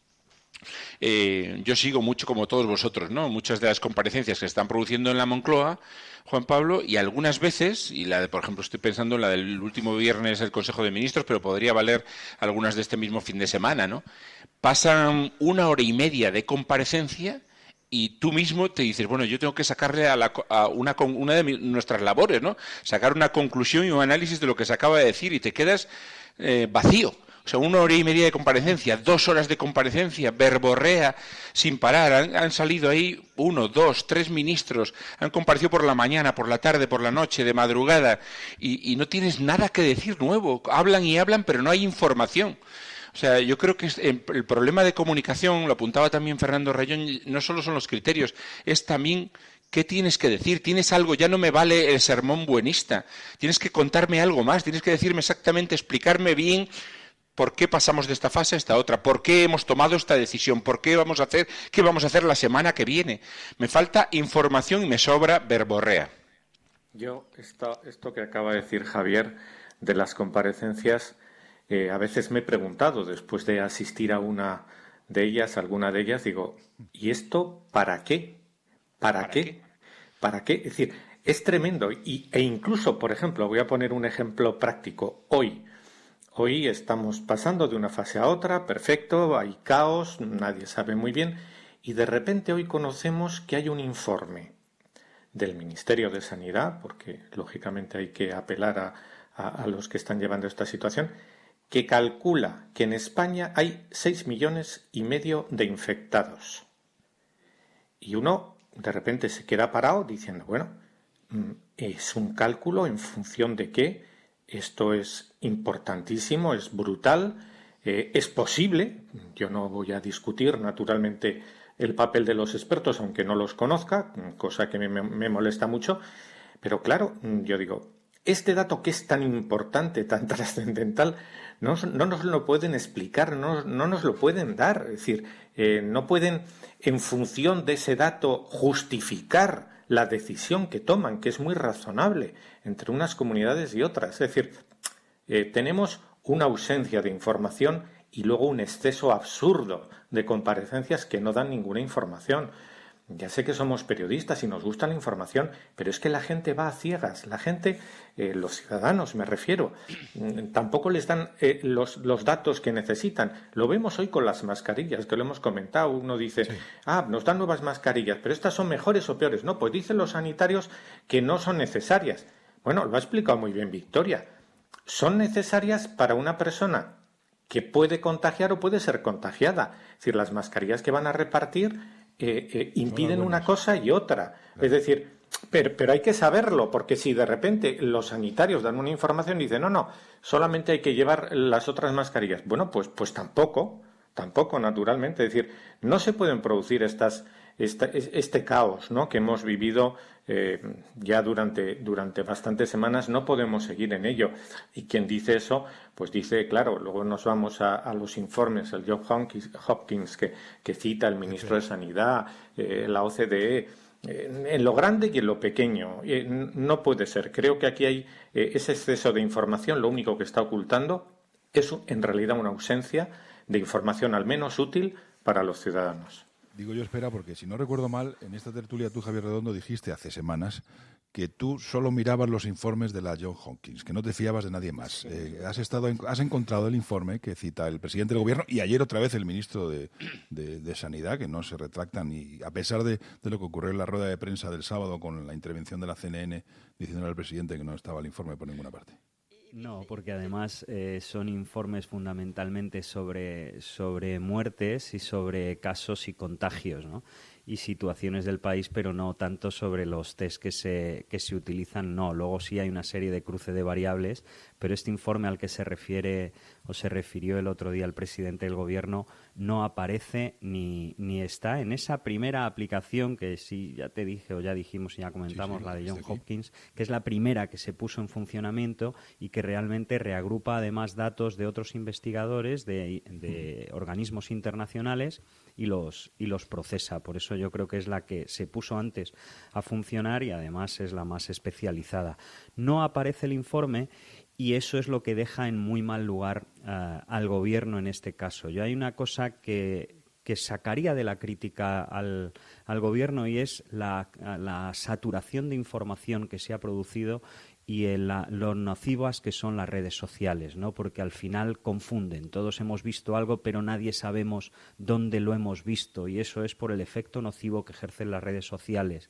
eh, yo sigo mucho como todos vosotros, ¿no? Muchas de las comparecencias que se están produciendo en la Moncloa, Juan Pablo, y algunas veces, y la de, por ejemplo, estoy pensando en la del último viernes del Consejo de Ministros, pero podría valer algunas de este mismo fin de semana, ¿no? Pasan una hora y media de comparecencia y tú mismo te dices, bueno, yo tengo que sacarle a, la, a una, una de mi, nuestras labores, ¿no? Sacar una conclusión y un análisis de lo que se acaba de decir y te quedas eh, vacío. O sea, una hora y media de comparecencia, dos horas de comparecencia, verborrea sin parar. Han, han salido ahí uno, dos, tres ministros, han comparecido por la mañana, por la tarde, por la noche, de madrugada, y, y no tienes nada que decir nuevo. Hablan y hablan, pero no hay información. O sea, yo creo que el problema de comunicación, lo apuntaba también Fernando Rayón, no solo son los criterios, es también qué tienes que decir. Tienes algo, ya no me vale el sermón buenista. Tienes que contarme algo más, tienes que decirme exactamente, explicarme bien por qué pasamos de esta fase a esta otra, por qué hemos tomado esta decisión, por qué vamos a hacer, qué vamos a hacer la semana que viene. Me falta información y me sobra verborrea. Yo, esto, esto que acaba de decir Javier de las comparecencias, eh, a veces me he preguntado, después de asistir a una de ellas, alguna de ellas, digo, ¿y esto para qué? ¿Para, ¿Para qué? qué? ¿Para qué? Es decir, es tremendo. Y, e incluso, por ejemplo, voy a poner un ejemplo práctico. Hoy, hoy estamos pasando de una fase a otra, perfecto, hay caos, nadie sabe muy bien, y de repente hoy conocemos que hay un informe del Ministerio de Sanidad, porque lógicamente hay que apelar a, a, a los que están llevando esta situación, que calcula que en España hay seis millones y medio de infectados. Y uno de repente se queda parado diciendo, bueno, es un cálculo en función de qué, esto es importantísimo, es brutal, eh, es posible, yo no voy a discutir naturalmente el papel de los expertos, aunque no los conozca, cosa que me, me molesta mucho, pero claro, yo digo, este dato que es tan importante, tan trascendental, no, no nos lo pueden explicar, no, no nos lo pueden dar. Es decir, eh, no pueden, en función de ese dato, justificar la decisión que toman, que es muy razonable entre unas comunidades y otras. Es decir, eh, tenemos una ausencia de información y luego un exceso absurdo de comparecencias que no dan ninguna información. Ya sé que somos periodistas y nos gusta la información, pero es que la gente va a ciegas. La gente, eh, los ciudadanos me refiero, tampoco les dan eh, los, los datos que necesitan. Lo vemos hoy con las mascarillas, que lo hemos comentado. Uno dice, sí. ah, nos dan nuevas mascarillas, pero estas son mejores o peores. No, pues dicen los sanitarios que no son necesarias. Bueno, lo ha explicado muy bien Victoria. Son necesarias para una persona que puede contagiar o puede ser contagiada. Es decir, las mascarillas que van a repartir Eh, eh, impiden una cosa y otra. Claro. Es decir, pero, pero hay que saberlo, porque si de repente los sanitarios dan una información y dicen, no, no, solamente hay que llevar las otras mascarillas. Bueno, pues, pues tampoco, tampoco, naturalmente. Es decir, no se pueden producir estas, esta, este caos, ¿no?, que hemos vivido eh, ya durante, durante bastantes semanas. No podemos seguir en ello. Y quien dice eso, pues dice, claro, luego nos vamos a, a los informes, el John Hopkins que, que cita el ministro de Sanidad, eh, la O C D E, eh, en lo grande y en lo pequeño. Eh, no puede ser. Creo que aquí hay eh, ese exceso de información, lo único que está ocultando es en realidad una ausencia de información al menos útil para los ciudadanos. Digo yo, espera, porque si no recuerdo mal, en esta tertulia tú, Javier Redondo, dijiste hace semanas que tú solo mirabas los informes de la John Hopkins, que no te fiabas de nadie más. Sí. Eh, has estado, en, has encontrado el informe que cita el presidente del gobierno y ayer otra vez el ministro de, de, de Sanidad, que no se retractan, y a pesar de, de lo que ocurrió en la rueda de prensa del sábado con la intervención de la C N N diciéndole al presidente que no estaba el informe por ninguna parte. No, porque además eh, son informes fundamentalmente sobre, sobre muertes y sobre casos y contagios, ¿no?, y situaciones del país, pero no tanto sobre los test que se, que se utilizan, no. Luego sí hay una serie de cruce de variables, pero este informe al que se refiere o se refirió el otro día el presidente del gobierno no aparece ni, ni está en esa primera aplicación que sí, ya te dije o ya dijimos y ya comentamos, sí, sí, la de John Hopkins, que es la primera que se puso en funcionamiento y que realmente reagrupa además datos de otros investigadores, de, de mm. organismos internacionales y los, y los procesa. Por eso yo creo que es la que se puso antes a funcionar y además es la más especializada. No aparece el informe y eso es lo que deja en muy mal lugar uh, al gobierno en este caso. Yo hay una cosa que, que sacaría de la crítica al, al gobierno y es la, la saturación de información que se ha producido y el, la, lo nocivas que son las redes sociales, ¿no? Porque al final confunden. Todos hemos visto algo, pero nadie sabemos dónde lo hemos visto y eso es por el efecto nocivo que ejercen las redes sociales.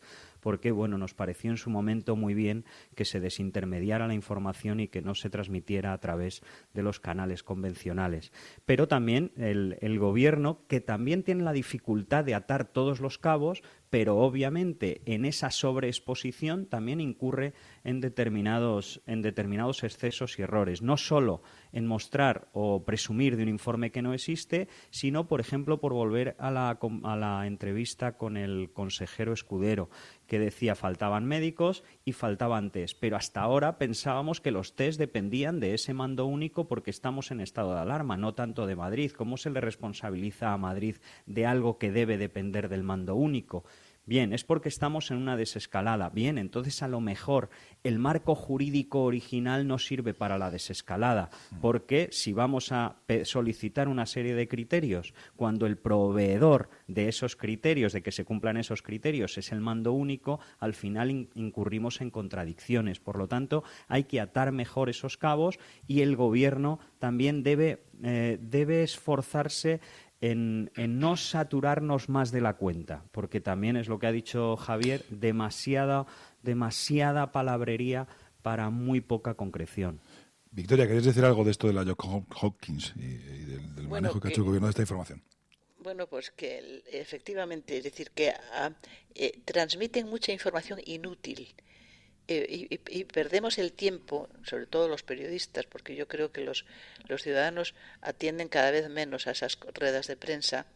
porque bueno, nos pareció en su momento muy bien que se desintermediara la información y que no se transmitiera a través de los canales convencionales. Pero también el, el gobierno, que también tiene la dificultad de atar todos los cabos, pero obviamente en esa sobreexposición también incurre en determinados, en determinados excesos y errores. No solo en mostrar o presumir de un informe que no existe, sino, por ejemplo, por volver a la, a la entrevista con el consejero Escudero, que decía faltaban médicos y faltaban test. Pero hasta ahora pensábamos que los test dependían de ese mando único porque estamos en estado de alarma, no tanto de Madrid. ¿Cómo se le responsabiliza a Madrid de algo que debe depender del mando único? Bien, es porque estamos en una desescalada. Bien, entonces a lo mejor el marco jurídico original no sirve para la desescalada, porque si vamos a solicitar una serie de criterios, cuando el proveedor de esos criterios, de que se cumplan esos criterios, es el mando único, al final in- incurrimos en contradicciones. Por lo tanto, hay que atar mejor esos cabos y el Gobierno también debe, eh, debe esforzarse En, en no saturarnos más de la cuenta, porque también es lo que ha dicho Javier, demasiada, demasiada palabrería para muy poca concreción. Victoria, ¿queréis decir algo de esto de la Johns Hopkins y, y del, del Bueno, manejo que, que- ha hecho el gobierno de esta información? Bueno, pues que el- efectivamente, es decir, que ah, eh, transmiten mucha información inútil. Eh, y, y- y perdemos el tiempo, sobre todo los periodistas, porque yo creo que los, los ciudadanos atienden cada vez menos a esas ruedas de prensa.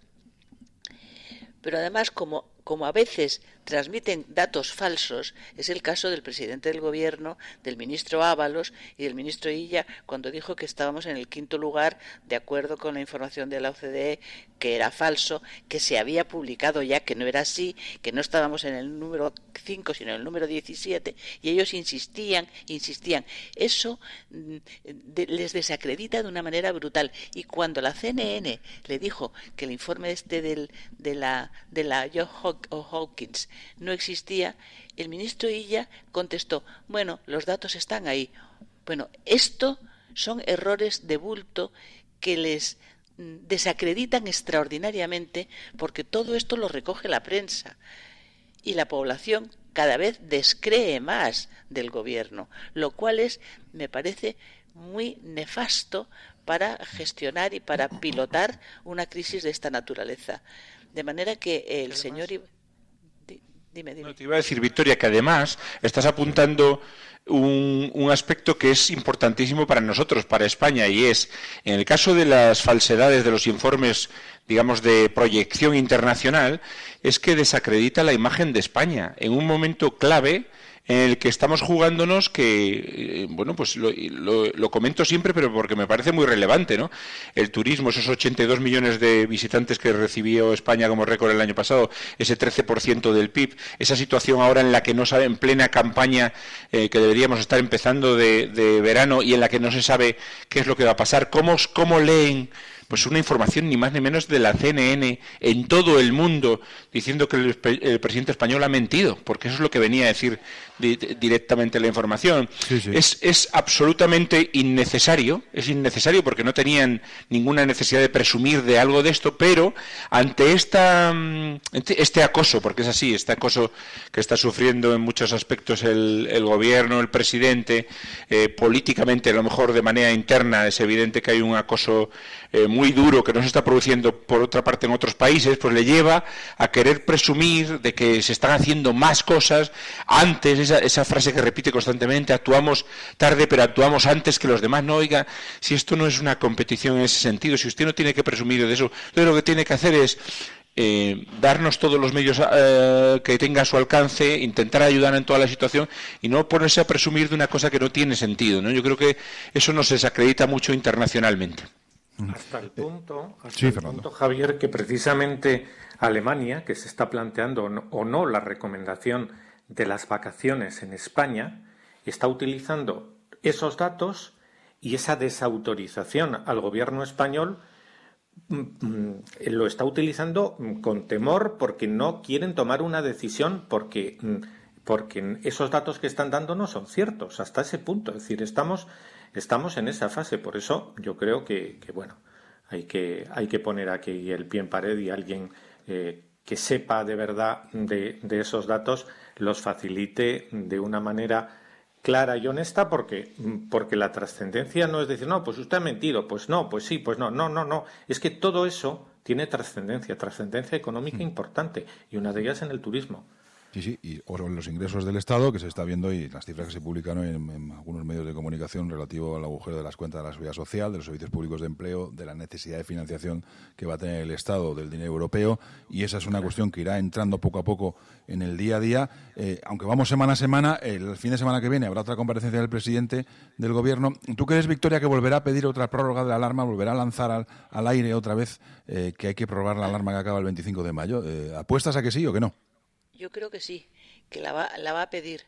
Pero además, como, como a veces transmiten datos falsos, es el caso del presidente del gobierno, del ministro Ábalos y del ministro Illa, cuando dijo que estábamos en el quinto lugar, de acuerdo con la información de la O C D E, que era falso, que se había publicado ya, que no era así, que no estábamos en el número cinco, sino en el número diecisiete, y ellos insistían, insistían. Eso mm, de- les desacredita de una manera brutal. Y cuando la C N N le dijo que el informe este del, de la, de la Johns Hop- Hopkins no existía, el ministro Illa contestó, bueno, los datos están ahí. Bueno, esto son errores de bulto que les mm, desacreditan extraordinariamente, porque todo esto lo recoge la prensa y la población cada vez descree más del gobierno, lo cual es, me parece, muy nefasto para gestionar y para pilotar una crisis de esta naturaleza. De manera que el señor... Ib- Di- Dime, dime. No, te iba a decir, Victoria, que además estás apuntando un, un aspecto que es importantísimo para nosotros, para España, y es, en el caso de las falsedades de los informes, digamos, de proyección internacional, es que desacredita la imagen de España en un momento clave en el que estamos jugándonos que, eh, bueno, pues lo, lo, lo comento siempre, pero porque me parece muy relevante, ¿no? El turismo, esos ochenta y dos millones de visitantes que recibió España como récord el año pasado, ese trece por ciento del P I B, esa situación ahora en la que no sabe, en plena campaña eh, que deberíamos estar empezando de, de verano y en la que no se sabe qué es lo que va a pasar, cómo, cómo leen pues una información ni más ni menos de la C N N en todo el mundo diciendo que el, el presidente español ha mentido, porque eso es lo que venía a decir di, directamente la información. Sí, sí. Es, es absolutamente innecesario, es innecesario porque no tenían ninguna necesidad de presumir de algo de esto, pero ante esta este acoso, porque es así, este acoso que está sufriendo en muchos aspectos el, el gobierno, el presidente, eh, políticamente a lo mejor de manera interna es evidente que hay un acoso eh, muy duro que no se está produciendo por otra parte en otros países, pues le lleva a querer presumir de que se están haciendo más cosas antes, esa, esa frase que repite constantemente, actuamos tarde pero actuamos antes que los demás. No, oiga, si esto no es una competición en ese sentido, si usted no tiene que presumir de eso, entonces lo que tiene que hacer es eh, darnos todos los medios eh, que tenga a su alcance, intentar ayudar en toda la situación y no ponerse a presumir de una cosa que no tiene sentido, ¿no? Yo creo que eso nos desacredita mucho internacionalmente. Hasta el punto, hasta Sí, el Fernando. punto, Javier, que precisamente Alemania, que se está planteando o no, o no la recomendación de las vacaciones en España, está utilizando esos datos y esa desautorización al gobierno español mm, mm, lo está utilizando mm, con temor porque no quieren tomar una decisión porque, mm, porque esos datos que están dando no son ciertos hasta ese punto. Es decir, estamos, estamos en esa fase. Por eso yo creo que, que bueno, hay que, hay que poner aquí el pie en pared y alguien eh, que sepa de verdad de, de esos datos, los facilite de una manera clara y honesta, porque, porque la trascendencia no es decir, no, pues usted ha mentido, pues no, pues sí, pues no, no, no, no. Es que todo eso tiene trascendencia, trascendencia económica mm. importante, y una de ellas en el turismo. Sí, sí, y o en los ingresos del Estado, que se está viendo, y las cifras que se publican en, en algunos medios de comunicación relativo al agujero de las cuentas de la seguridad social, de los servicios públicos de empleo, de la necesidad de financiación que va a tener el Estado del dinero europeo, y esa es una cuestión que irá entrando poco a poco en el día a día. Eh, aunque vamos semana a semana, el fin de semana que viene habrá otra comparecencia del presidente del Gobierno. ¿Tú crees, Victoria, que volverá a pedir otra prórroga de la alarma, volverá a lanzar al, al aire otra vez eh, que hay que prorrogar la alarma que acaba el veinticinco de mayo? Eh, ¿Apuestas a que sí o que no? Yo creo que sí, que la va, la va a pedir,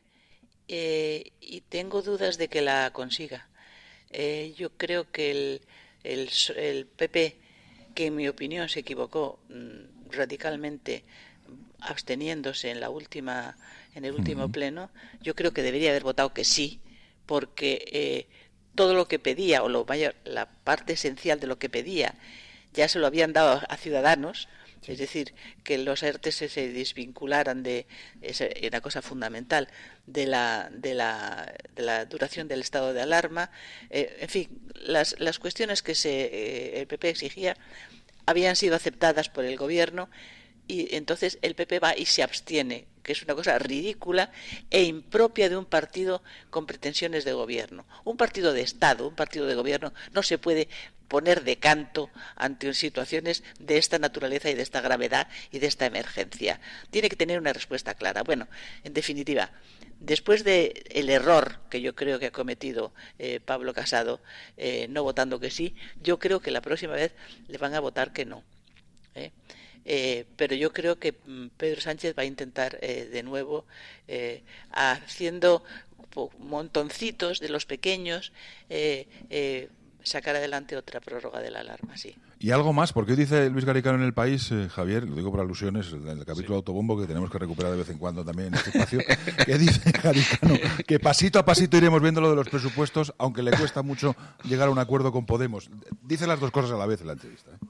eh, y tengo dudas de que la consiga. Eh, yo creo que el, el, el P P, que en mi opinión se equivocó mmm, radicalmente absteniéndose en la última, en el último uh-huh. pleno, yo creo que debería haber votado que sí, porque eh, todo lo que pedía, o lo mayor, la parte esencial de lo que pedía, ya se lo habían dado a Ciudadanos. Es decir, que los ERTE se, se desvincularan de, es una cosa fundamental, de la, de la, de la duración del estado de alarma. Eh, en fin, las, las cuestiones que se, eh, el P P exigía habían sido aceptadas por el Gobierno, y entonces el P P va y se abstiene, que es una cosa ridícula e impropia de un partido con pretensiones de gobierno. Un partido de Estado, un partido de gobierno, no se puede poner de canto ante situaciones de esta naturaleza y de esta gravedad y de esta emergencia. Tiene que tener una respuesta clara. Bueno, en definitiva, después de el error que yo creo que ha cometido eh, Pablo Casado, eh, no votando que sí, yo creo que la próxima vez le van a votar que no. ¿eh? Eh, pero yo creo que Pedro Sánchez va a intentar eh, de nuevo, eh, haciendo montoncitos de los pequeños, eh, eh, sacar adelante otra prórroga de la alarma, sí. Y algo más, porque hoy dice Luis Garicano en El País, eh, Javier, lo digo por alusiones, en el capítulo sí. de Autobombo, que tenemos que recuperar de vez en cuando también en este espacio, que dice Garicano que pasito a pasito iremos viendo lo de los presupuestos, aunque le cuesta mucho llegar a un acuerdo con Podemos. Dice las dos cosas a la vez en la entrevista, ¿eh?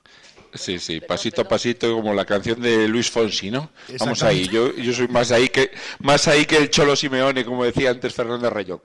Sí, sí, pasito a pasito, como la canción de Luis Fonsi, ¿no? Vamos ahí, yo yo soy más ahí que más ahí que el Cholo Simeone, como decía antes Fernando Reyón.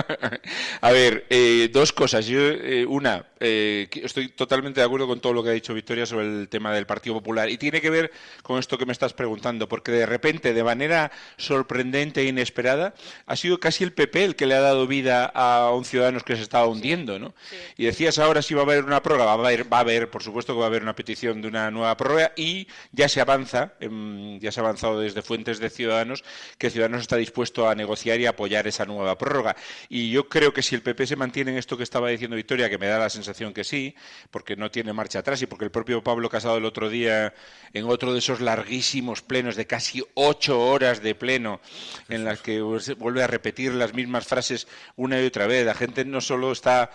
A ver, eh, dos cosas. Yo, eh, una, eh, estoy totalmente de acuerdo con todo lo que ha dicho Victoria sobre el tema del Partido Popular, y tiene que ver con esto que me estás preguntando, porque de repente, de manera sorprendente e inesperada, ha sido casi el P P el que le ha dado vida a un Ciudadanos que se estaba hundiendo, ¿no? Sí. Y decías ahora si va a haber una prórroga, va a haber, va a haber, por supuesto que va a haber una petición de una nueva prórroga, y ya se avanza, eh, ya se ha avanzado desde fuentes de Ciudadanos que Ciudadanos está dispuesto a negociar y a apoyar esa nueva prórroga. Y yo creo que si el P P se mantiene en esto que estaba diciendo Victoria, que me da la sensación que sí, porque no tiene marcha atrás, y porque el propio Pablo Casado el otro día, en otro de esos larguísimos plenos de casi ocho horas de pleno, en las que vuelve a repetir las mismas frases una y otra vez, la gente no solo está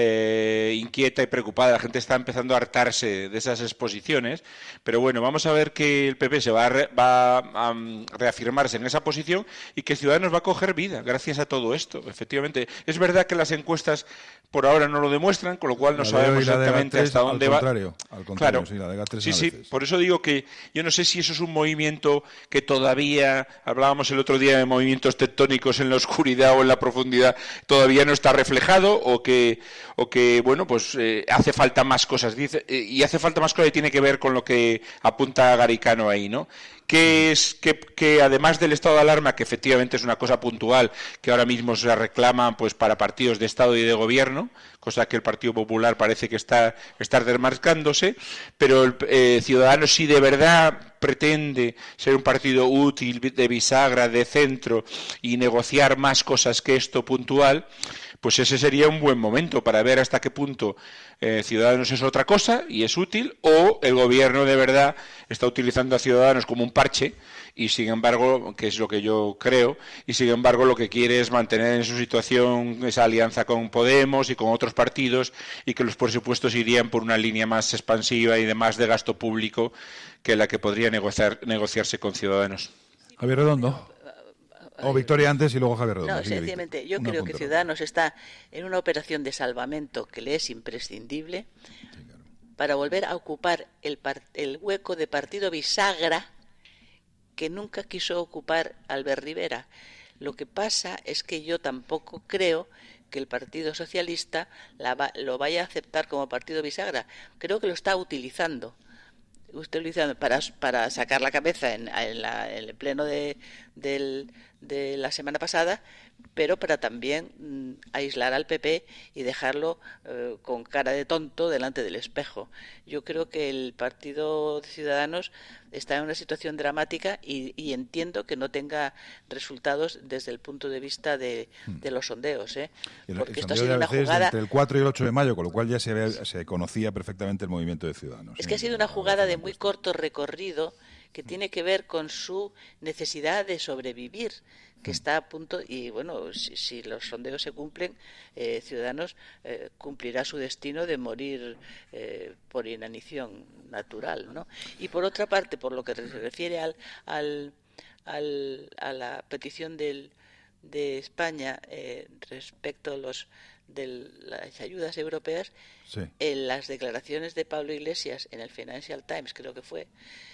eh, inquieta y preocupada, la gente está empezando a hartarse de esas exposiciones, pero bueno, vamos a ver que el P P se va a, re, va a reafirmarse en esa posición, y que Ciudadanos va a coger vida gracias a todo esto. Efectivamente, es verdad que las encuestas por ahora no lo demuestran, con lo cual no la sabemos exactamente hasta dónde va. Al contrario, al contrario, claro, sí, la de G A tres sí, sí, por eso digo que yo no sé si eso es un movimiento que todavía, hablábamos el otro día de movimientos tectónicos en la oscuridad o en la profundidad, todavía no está reflejado, o que, o que bueno, pues eh, hace falta más cosas, dice, eh, y hace falta más cosas, y tiene que ver con lo que apunta Garicano ahí, ¿no? Que es que, que además del estado de alarma, que efectivamente es una cosa puntual que ahora mismo se reclama pues para partidos de Estado y de Gobierno, cosa que el Partido Popular parece que está, está desmarcándose, pero el eh, Ciudadanos, si de verdad pretende ser un partido útil, de bisagra, de centro, y negociar más cosas que esto puntual, pues ese sería un buen momento para ver hasta qué punto eh, Ciudadanos es otra cosa y es útil, o el Gobierno de verdad está utilizando a Ciudadanos como un parche, y sin embargo, que es lo que yo creo, y sin embargo lo que quiere es mantener en su situación esa alianza con Podemos y con otros partidos, y que los presupuestos irían por una línea más expansiva y de más de gasto público que la que podría negociar, negociarse con Ciudadanos. Javier Redondo. O Victoria antes y luego Javier Redondo. No, sencillamente, yo creo que Ciudadanos está en una operación de salvamento que le es imprescindible, para volver a ocupar el, par el hueco de partido bisagra que nunca quiso ocupar Albert Rivera. Lo que pasa es que yo tampoco creo que el Partido Socialista la va, lo vaya a aceptar como partido bisagra. Creo que lo está utilizando. utilizando para, para sacar la cabeza en, en, la, en el pleno de, del, de la semana pasada, pero para también mm, aislar al P P y dejarlo eh, con cara de tonto delante del espejo. Yo creo que el Partido de Ciudadanos está en una situación dramática y, y entiendo que no tenga resultados desde el punto de vista de, de los sondeos, ¿eh? El, porque el esto ha sido una jugada entre el cuatro y el ocho de mayo, con lo cual ya se, ve, se conocía perfectamente el movimiento de Ciudadanos. Es que ha sido una jugada de muy corto recorrido que tiene que ver con su necesidad de sobrevivir, que está a punto, y bueno, si, si los sondeos se cumplen, eh, Ciudadanos eh, cumplirá su destino de morir eh, por inanición natural, ¿no? Y por otra parte, por lo que se refiere al, al, al a la petición del, de España eh, respecto a los de las ayudas europeas, sí. En las declaraciones de Pablo Iglesias en el Financial Times, creo que fue,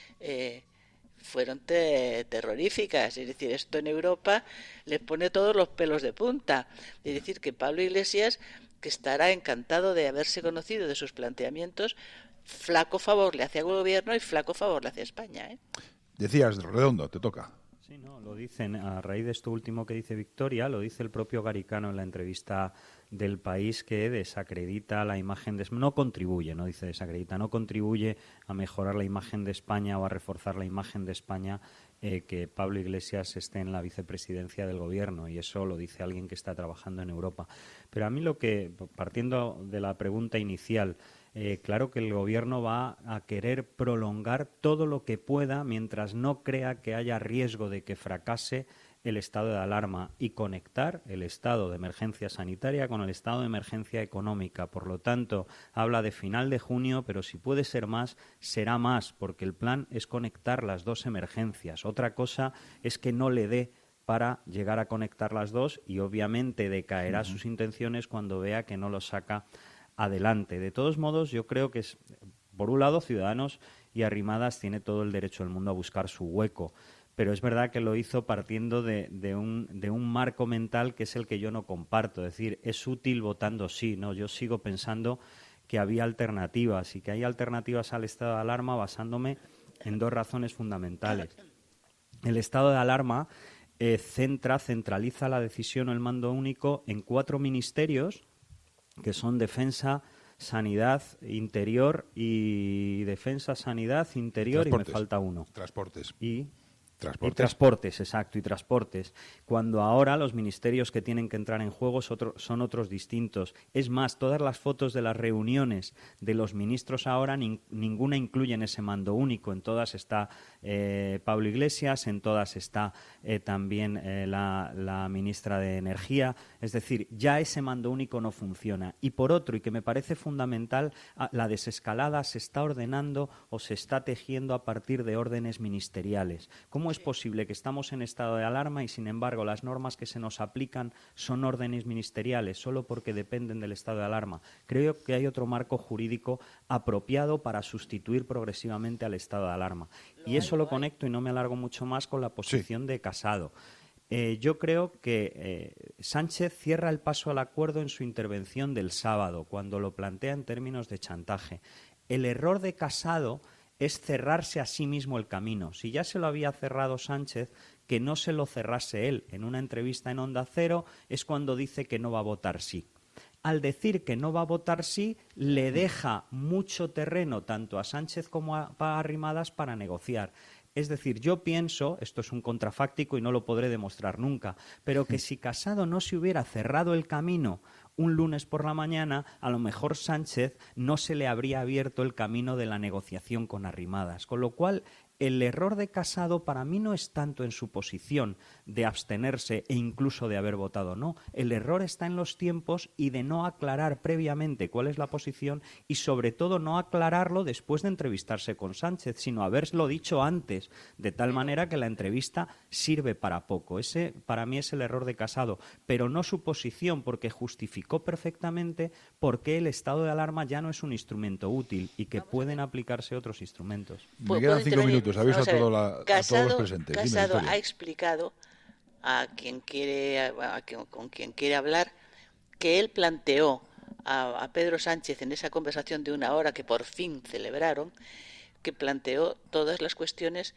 eh, fueron te terroríficas. Es decir, esto en Europa les pone todos los pelos de punta. Es decir, que Pablo Iglesias, que estará encantado de haberse conocido de sus planteamientos, flaco favor le hace al gobierno y flaco favor le hace a España, ¿eh? Decías, Redondo, te toca. Sí, no, lo dicen, a raíz de esto último que dice Victoria, lo dice el propio Garicano en la entrevista del País, que desacredita la imagen de no contribuye, no dice desacredita, no contribuye a mejorar la imagen de España o a reforzar la imagen de España eh, que Pablo Iglesias esté en la vicepresidencia del gobierno, y eso lo dice alguien que está trabajando en Europa. Pero a mí lo que, partiendo de la pregunta inicial, Eh, claro que el gobierno va a querer prolongar todo lo que pueda mientras no crea que haya riesgo de que fracase el estado de alarma y conectar el estado de emergencia sanitaria con el estado de emergencia económica. Por lo tanto, habla de final de junio, pero si puede ser más, será más, porque el plan es conectar las dos emergencias. Otra cosa es que no le dé para llegar a conectar las dos y obviamente decaerá uh-huh. sus intenciones cuando vea que no lo saca adelante. De todos modos, yo creo que es, por un lado, Ciudadanos y Arrimadas tiene todo el derecho del mundo a buscar su hueco, pero es verdad que lo hizo partiendo de, de, un, de un marco mental que es el que yo no comparto. Es decir, es útil votando sí, ¿no? Yo sigo pensando que había alternativas y que hay alternativas al estado de alarma basándome en dos razones fundamentales. El estado de alarma eh, centra, centraliza la decisión o el mando único en cuatro ministerios que son Defensa, Sanidad, Interior y Defensa, Sanidad, Interior y me falta uno. Transportes. Y Transportes. Y transportes, exacto, y transportes. Cuando ahora los ministerios que tienen que entrar en juego son, otro, son otros distintos. Es más, todas las fotos de las reuniones de los ministros ahora, nin, ninguna incluyen ese mando único. En todas está eh, Pablo Iglesias, en todas está eh, también eh, la, la ministra de Energía. Es decir, ya ese mando único no funciona. Y por otro, y que me parece fundamental, la desescalada se está ordenando o se está tejiendo a partir de órdenes ministeriales. ¿Cómo es posible que estamos en estado de alarma y, sin embargo, las normas que se nos aplican son órdenes ministeriales solo porque dependen del estado de alarma? Creo que hay otro marco jurídico apropiado para sustituir progresivamente al estado de alarma. Y eso lo conecto, y no me alargo mucho más, con la posición sí. de Casado. Eh, yo creo que eh, Sánchez cierra el paso al acuerdo en su intervención del sábado, cuando lo plantea en términos de chantaje. El error de Casado es cerrarse a sí mismo el camino. Si ya se lo había cerrado Sánchez, que no se lo cerrase él. En una entrevista en Onda Cero es cuando dice que no va a votar sí. Al decir que no va a votar sí, le deja mucho terreno tanto a Sánchez como a Arrimadas para negociar. Es decir, yo pienso, esto es un contrafáctico y no lo podré demostrar nunca, pero que si Casado no se hubiera cerrado el camino un lunes por la mañana, a lo mejor Sánchez no se le habría abierto el camino de la negociación con Arrimadas. Con lo cual, el error de Casado para mí no es tanto en su posición de abstenerse e incluso de haber votado no. El error está en los tiempos y de no aclarar previamente cuál es la posición y sobre todo no aclararlo después de entrevistarse con Sánchez, sino haberlo dicho antes, de tal manera que la entrevista sirve para poco. Ese para mí es el error de Casado, pero no su posición, porque justificó perfectamente por qué el estado de alarma ya no es un instrumento útil y que pueden aplicarse otros instrumentos. Me quedan cinco minutos, aviso a, todo la, Casado, a todos los presentes. Casado Dime, ha explicado a quien quiere, a quien, con quien quiere hablar, que él planteó a, a Pedro Sánchez en esa conversación de una hora que por fin celebraron, que planteó todas las cuestiones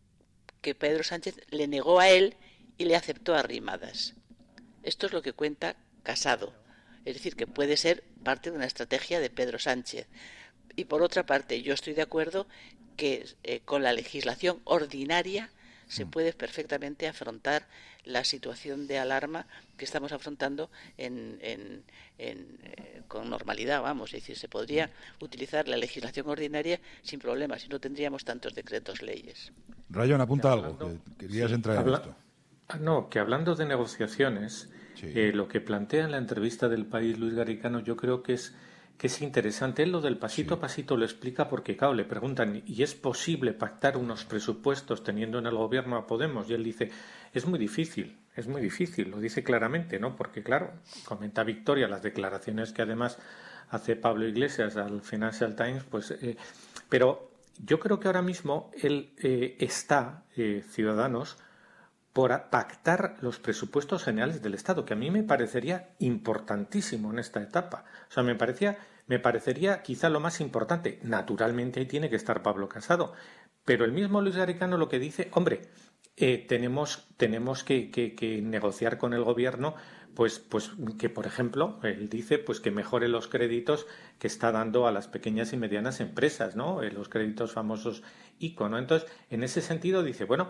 que Pedro Sánchez le negó a él y le aceptó arrimadas. Esto es lo que cuenta Casado. Es decir, que puede ser parte de una estrategia de Pedro Sánchez. Y por otra parte, yo estoy de acuerdo que eh, con la legislación ordinaria se puede perfectamente afrontar la situación de alarma que estamos afrontando en, en, en, eh, con normalidad, vamos. Es decir, se podría utilizar la legislación ordinaria sin problemas y no tendríamos tantos decretos leyes. Rayón, apunta algo, que querías sí, entrar habla, en esto. No, que hablando de negociaciones, sí. eh, lo que plantea en la entrevista del País Luis Garicano yo creo que es que es interesante. Él lo del pasito sí. a pasito lo explica porque, claro, le preguntan ¿y es posible pactar unos presupuestos teniendo en el gobierno a Podemos? Y él dice, es muy difícil, es muy difícil, lo dice claramente, ¿no? Porque, claro, comenta Victoria las declaraciones que además hace Pablo Iglesias al Financial Times, pues, eh, pero yo creo que ahora mismo él eh, está, eh, Ciudadanos, por pactar los presupuestos generales del Estado, que a mí me parecería importantísimo en esta etapa. O sea, me parecía, me parecería quizá lo más importante. Naturalmente ahí tiene que estar Pablo Casado, pero el mismo Luis Garicano lo que dice, hombre, eh, tenemos, tenemos que, que, que negociar con el gobierno, pues, pues que, por ejemplo, él dice pues que mejore los créditos que está dando a las pequeñas y medianas empresas, ¿no? Eh, los créditos famosos I C O, ¿no? Entonces, en ese sentido dice, bueno,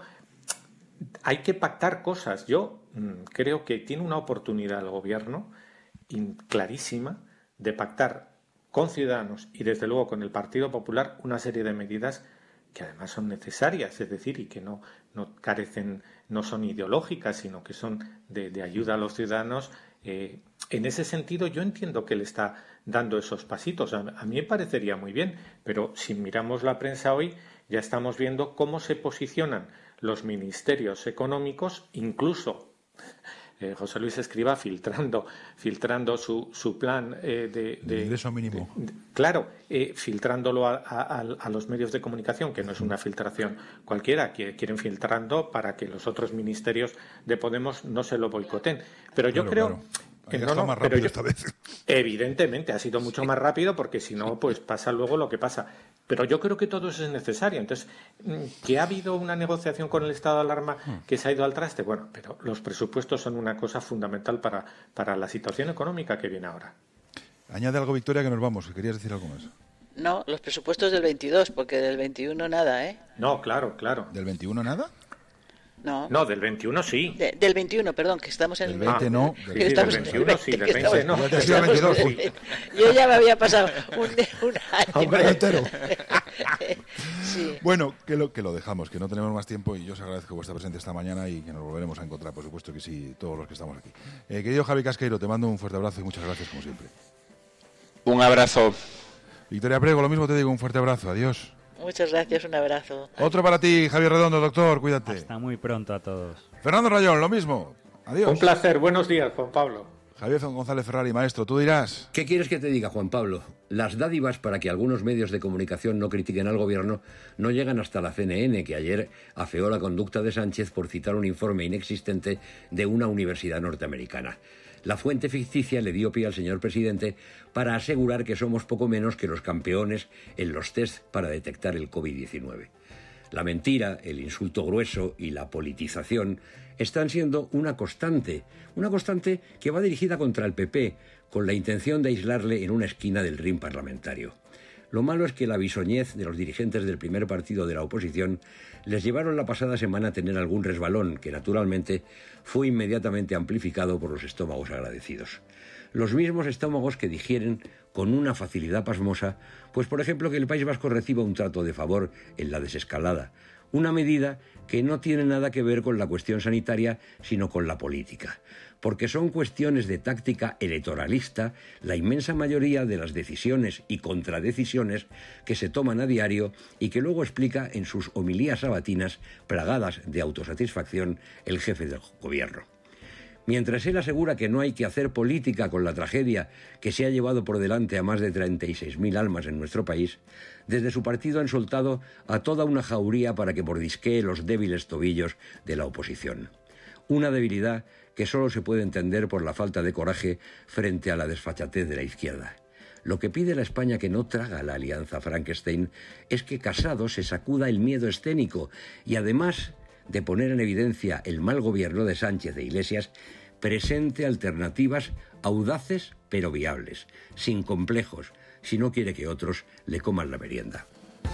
hay que pactar cosas. Yo mmm, creo que tiene una oportunidad el gobierno clarísima de pactar con Ciudadanos y desde luego con el Partido Popular una serie de medidas que además son necesarias, es decir, y que no, no carecen, no son ideológicas, sino que son de, de ayuda a los ciudadanos. Eh, en ese sentido yo entiendo que él está dando esos pasitos. A, a mí me parecería muy bien, pero si miramos la prensa hoy ya estamos viendo cómo se posicionan los ministerios económicos, incluso eh, José Luis Escrivá filtrando, filtrando su, su plan eh, de, de ingreso mínimo. De, de, claro, eh, filtrándolo a, a, a los medios de comunicación, que no es una filtración cualquiera, que quieren filtrando para que los otros ministerios de Podemos no se lo boicoten. Pero yo claro, creo claro. que no, no, más rápido yo, esta vez. Evidentemente ha sido mucho más rápido porque si no, pues pasa luego lo que pasa. Pero yo creo que todo eso es necesario. Entonces, que ha habido una negociación con el estado de alarma que se ha ido al traste, bueno, pero los presupuestos son una cosa fundamental para, para la situación económica que viene ahora. Añade algo, Victoria, que nos vamos. ¿Querías decir algo más? No, los presupuestos del veintidós, porque del veintiuno nada, ¿eh? No, claro, claro. ¿Del veintiuno nada? No. No, del veintiuno sí. De, del veintiuno, perdón, que estamos en el veinte. Ah, no. Del, sí, del veintiuno sí, del veinte no. Ya te veintidós, sí. Yo ya me había pasado un, un año. Un año entero. Sí. Bueno, que lo, que lo dejamos, que no tenemos más tiempo y yo os agradezco vuestra presencia esta mañana y que nos volveremos a encontrar, por supuesto que sí, todos los que estamos aquí. Eh, querido Javi Casqueiro, te mando un fuerte abrazo y muchas gracias como siempre. Un abrazo. Victoria Prego, lo mismo te digo, un fuerte abrazo, adiós. Muchas gracias, un abrazo. Otro para ti, Javier Redondo, doctor, cuídate. Hasta muy pronto a todos. Fernando Rayón, lo mismo, adiós. Un placer, buenos días, Juan Pablo. Javier González Ferrari, maestro, tú dirás. ¿Qué quieres que te diga, Juan Pablo? Las dádivas para que algunos medios de comunicación no critiquen al gobierno no llegan hasta la C N N, que ayer afeó la conducta de Sánchez por citar un informe inexistente de una universidad norteamericana. La fuente ficticia le dio pie al señor presidente para asegurar que somos poco menos que los campeones en los test para detectar el COVID diecinueve. La mentira, el insulto grueso y la politización están siendo una constante, una constante que va dirigida contra el P P, con la intención de aislarle en una esquina del ring parlamentario. Lo malo es que la bisoñez de los dirigentes del primer partido de la oposición les llevaron la pasada semana a tener algún resbalón que, naturalmente, fue inmediatamente amplificado por los estómagos agradecidos. Los mismos estómagos que digieren con una facilidad pasmosa, pues por ejemplo que el País Vasco reciba un trato de favor en la desescalada, Una medida que no tiene nada que ver con la cuestión sanitaria, sino con la política, porque son cuestiones de táctica electoralista la inmensa mayoría de las decisiones y contradecisiones que se toman a diario y que luego explica en sus homilías sabatinas plagadas de autosatisfacción el jefe del gobierno. Mientras él asegura que no hay que hacer política con la tragedia que se ha llevado por delante a más de treinta y seis mil almas en nuestro país, desde su partido han soltado a toda una jauría para que mordisquee los débiles tobillos de la oposición. Una debilidad que solo se puede entender por la falta de coraje frente a la desfachatez de la izquierda. Lo que pide la España que no traga la alianza Frankenstein es que Casado se sacuda el miedo escénico y además de poner en evidencia el mal gobierno de Sánchez e Iglesias, presente alternativas audaces pero viables, sin complejos, si no quiere que otros le coman la merienda.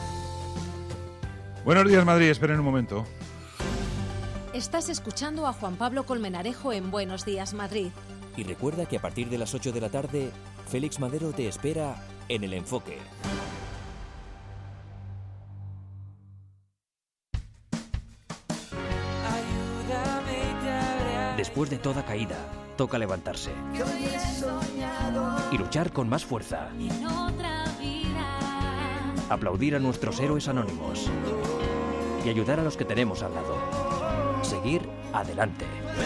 Buenos días, Madrid. Esperen un momento. Estás escuchando a Juan Pablo Colmenarejo en Buenos Días, Madrid. Y recuerda que a partir de las ocho de la tarde, Félix Madero te espera en El Enfoque. Después de toda caída, toca levantarse y luchar con más fuerza. Aplaudir a nuestros héroes anónimos y ayudar a los que tenemos al lado. Seguir adelante.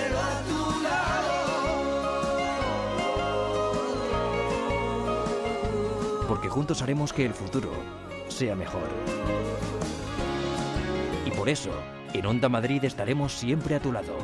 Porque juntos haremos que el futuro sea mejor. Y por eso, en Onda Madrid estaremos siempre a tu lado.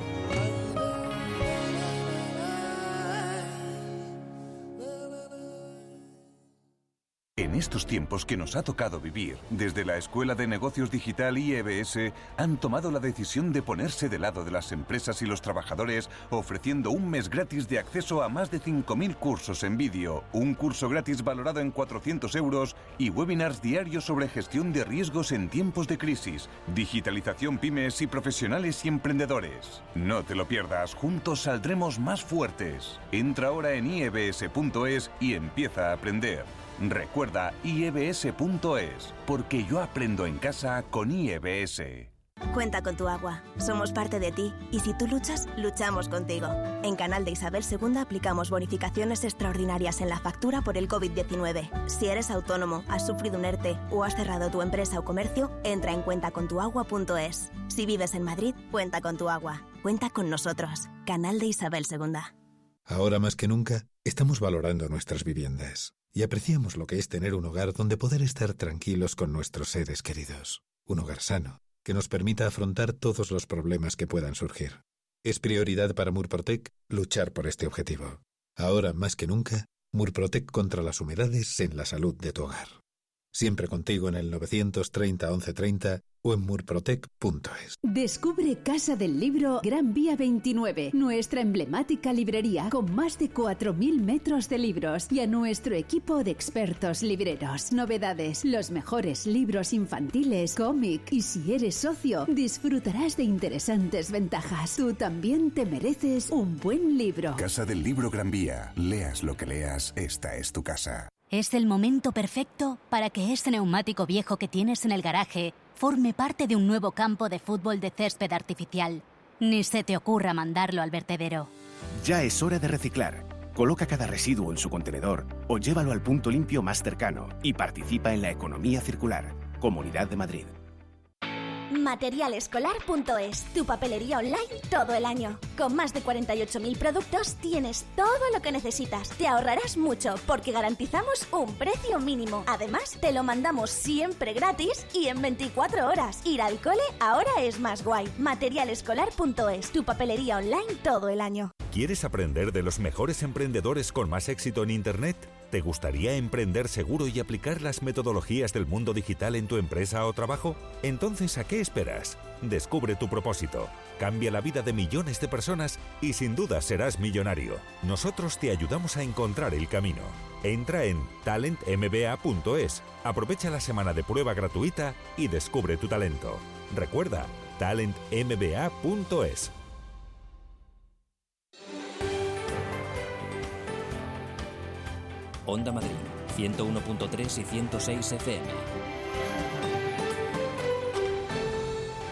En estos tiempos que nos ha tocado vivir, desde la Escuela de Negocios Digital I E B S han tomado la decisión de ponerse del lado de las empresas y los trabajadores, ofreciendo un mes gratis de acceso a más de cinco mil cursos en vídeo, un curso gratis valorado en cuatrocientos euros y webinars diarios sobre gestión de riesgos en tiempos de crisis, digitalización pymes y profesionales y emprendedores. No te lo pierdas, juntos saldremos más fuertes. Entra ahora en i e b s punto es y empieza a aprender. Recuerda i e b s punto es, porque yo aprendo en casa con I E B S. Cuenta con tu agua. Somos parte de ti y si tú luchas, luchamos contigo. En Canal de Isabel segunda aplicamos bonificaciones extraordinarias en la factura por el covid diecinueve. Si eres autónomo, has sufrido un ERTE o has cerrado tu empresa o comercio, entra en cuenta con tu agua punto es. Si vives en Madrid, cuenta con tu agua. Cuenta con nosotros. Canal de Isabel segunda. Ahora más que nunca, estamos valorando nuestras viviendas y apreciamos lo que es tener un hogar donde poder estar tranquilos con nuestros seres queridos. Un hogar sano, que nos permita afrontar todos los problemas que puedan surgir. Es prioridad para Murprotec luchar por este objetivo. Ahora más que nunca, Murprotec contra las humedades en la salud de tu hogar. Siempre contigo en el novecientos treinta once treinta o en murprotec punto es. Descubre Casa del Libro Gran Vía veintinueve, nuestra emblemática librería con más de cuatro mil metros de libros y a nuestro equipo de expertos libreros. Novedades, los mejores libros infantiles, cómic y si eres socio, disfrutarás de interesantes ventajas. Tú también te mereces un buen libro. Casa del Libro Gran Vía. Leas lo que leas, esta es tu casa. Es el momento perfecto para que ese neumático viejo que tienes en el garaje forme parte de un nuevo campo de fútbol de césped artificial. Ni se te ocurra mandarlo al vertedero. Ya es hora de reciclar. Coloca cada residuo en su contenedor o llévalo al punto limpio más cercano y participa en la economía circular. Comunidad de Madrid. materialescolar punto es, tu papelería online todo el año. Con más de cuarenta y ocho mil productos tienes todo lo que necesitas. Te ahorrarás mucho porque garantizamos un precio mínimo. Además, te lo mandamos siempre gratis y en veinticuatro horas. Ir al cole ahora es más guay. materialescolar punto es, tu papelería online todo el año. ¿Quieres aprender de los mejores emprendedores con más éxito en Internet? ¿Te gustaría emprender seguro y aplicar las metodologías del mundo digital en tu empresa o trabajo? Entonces, ¿a qué esperas? Descubre tu propósito, cambia la vida de millones de personas y sin duda serás millonario. Nosotros te ayudamos a encontrar el camino. Entra en talent m b a punto es, aprovecha la semana de prueba gratuita y descubre tu talento. Recuerda, talent m b a punto es. Onda Madrid, ciento uno punto tres y ciento seis F M.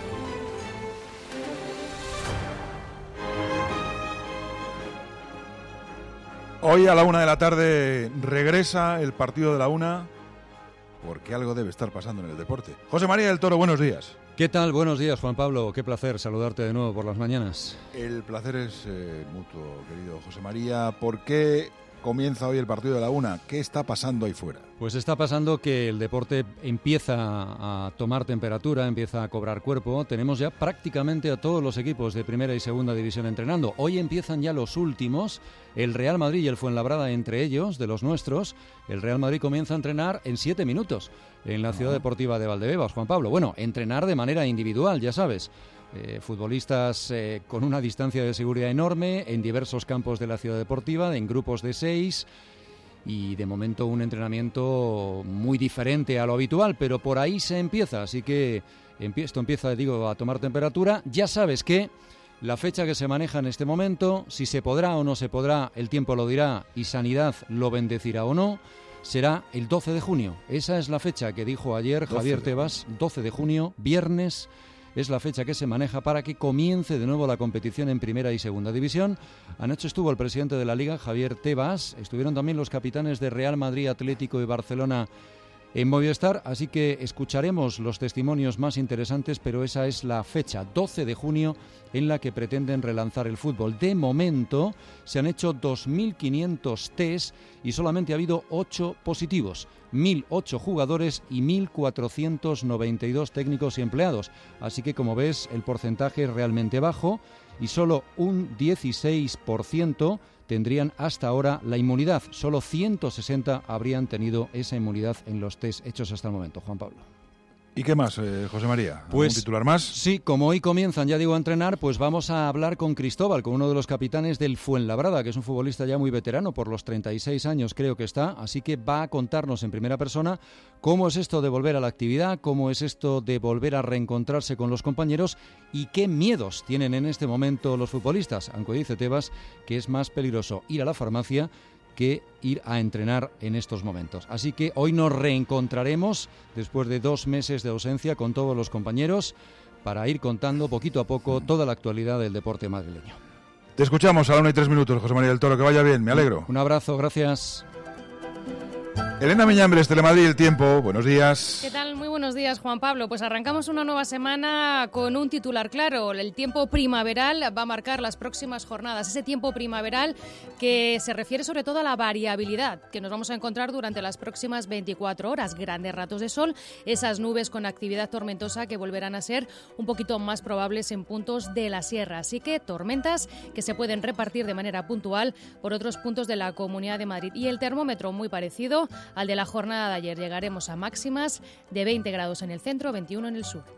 Hoy a la una de la tarde regresa el partido de la una, porque algo debe estar pasando en el deporte. José María del Toro, buenos días. ¿Qué tal? Buenos días, Juan Pablo. Qué placer saludarte de nuevo por las mañanas. El placer es eh, mutuo, querido José María. ¿Por qué comienza hoy el partido de la una? ¿Qué está pasando ahí fuera? Pues está pasando que el deporte empieza a tomar temperatura, empieza a cobrar cuerpo. Tenemos ya prácticamente a todos los equipos de primera y segunda división entrenando. Hoy empiezan ya los últimos, el Real Madrid y el Fuenlabrada entre ellos, de los nuestros. El Real Madrid comienza a entrenar en siete minutos en la Ciudad Deportiva de Valdebebas, Juan Pablo. Bueno, entrenar de manera individual, ya sabes. Eh, futbolistas eh, con una distancia de seguridad enorme en diversos campos de la Ciudad Deportiva, en grupos de seis, y de momento un entrenamiento muy diferente a lo habitual, pero por ahí se empieza, así que esto empieza, digo, a tomar temperatura. Ya sabes que la fecha que se maneja en este momento, si se podrá o no se podrá, el tiempo lo dirá y Sanidad lo bendecirá o no, será el doce de junio. Esa es la fecha que dijo ayer Javier Tebas, doce de junio, viernes. Es la fecha que se maneja para que comience de nuevo la competición en primera y segunda división. Anoche estuvo el presidente de la Liga, Javier Tebas. Estuvieron también los capitanes de Real Madrid, Atlético y Barcelona en Movistar. Así que escucharemos los testimonios más interesantes, pero esa es la fecha, doce de junio, en la que pretenden relanzar el fútbol. De momento se han hecho dos mil quinientos test y solamente ha habido ocho positivos. mil ocho jugadores y mil cuatrocientos noventa y dos técnicos y empleados. Así que, como ves, el porcentaje es realmente bajo y solo un dieciséis por ciento tendrían hasta ahora la inmunidad. Solo ciento sesenta habrían tenido esa inmunidad en los test hechos hasta el momento, Juan Pablo. ¿Y qué más, eh, José María? ¿Algún Pues, titular más? Sí, como hoy comienzan, ya digo, a entrenar, pues vamos a hablar con Cristóbal, con uno de los capitanes del Fuenlabrada, que es un futbolista ya muy veterano, por los treinta y seis años creo que está, así que va a contarnos en primera persona cómo es esto de volver a la actividad, cómo es esto de volver a reencontrarse con los compañeros y qué miedos tienen en este momento los futbolistas, aunque dice Tebas que es más peligroso ir a la farmacia que ir a entrenar en estos momentos. Así que hoy nos reencontraremos después de dos meses de ausencia con todos los compañeros para ir contando poquito a poco toda la actualidad del deporte madrileño. Te escuchamos a la una y tres minutos, José María del Toro. Que vaya bien, me alegro. Un abrazo, gracias. Elena Miñambres, Telemadrid, El Tiempo. Buenos días. ¿Qué tal? Muy buenos días, Juan Pablo. Pues arrancamos una nueva semana con un titular claro. El tiempo primaveral va a marcar las próximas jornadas. Ese tiempo primaveral que se refiere sobre todo a la variabilidad que nos vamos a encontrar durante las próximas veinticuatro horas. Grandes ratos de sol, esas nubes con actividad tormentosa que volverán a ser un poquito más probables en puntos de la sierra. Así que tormentas que se pueden repartir de manera puntual por otros puntos de la Comunidad de Madrid. Y el termómetro muy parecido al de la jornada de ayer. Llegaremos a máximas de veinte grados en el centro, veintiuno en el sur.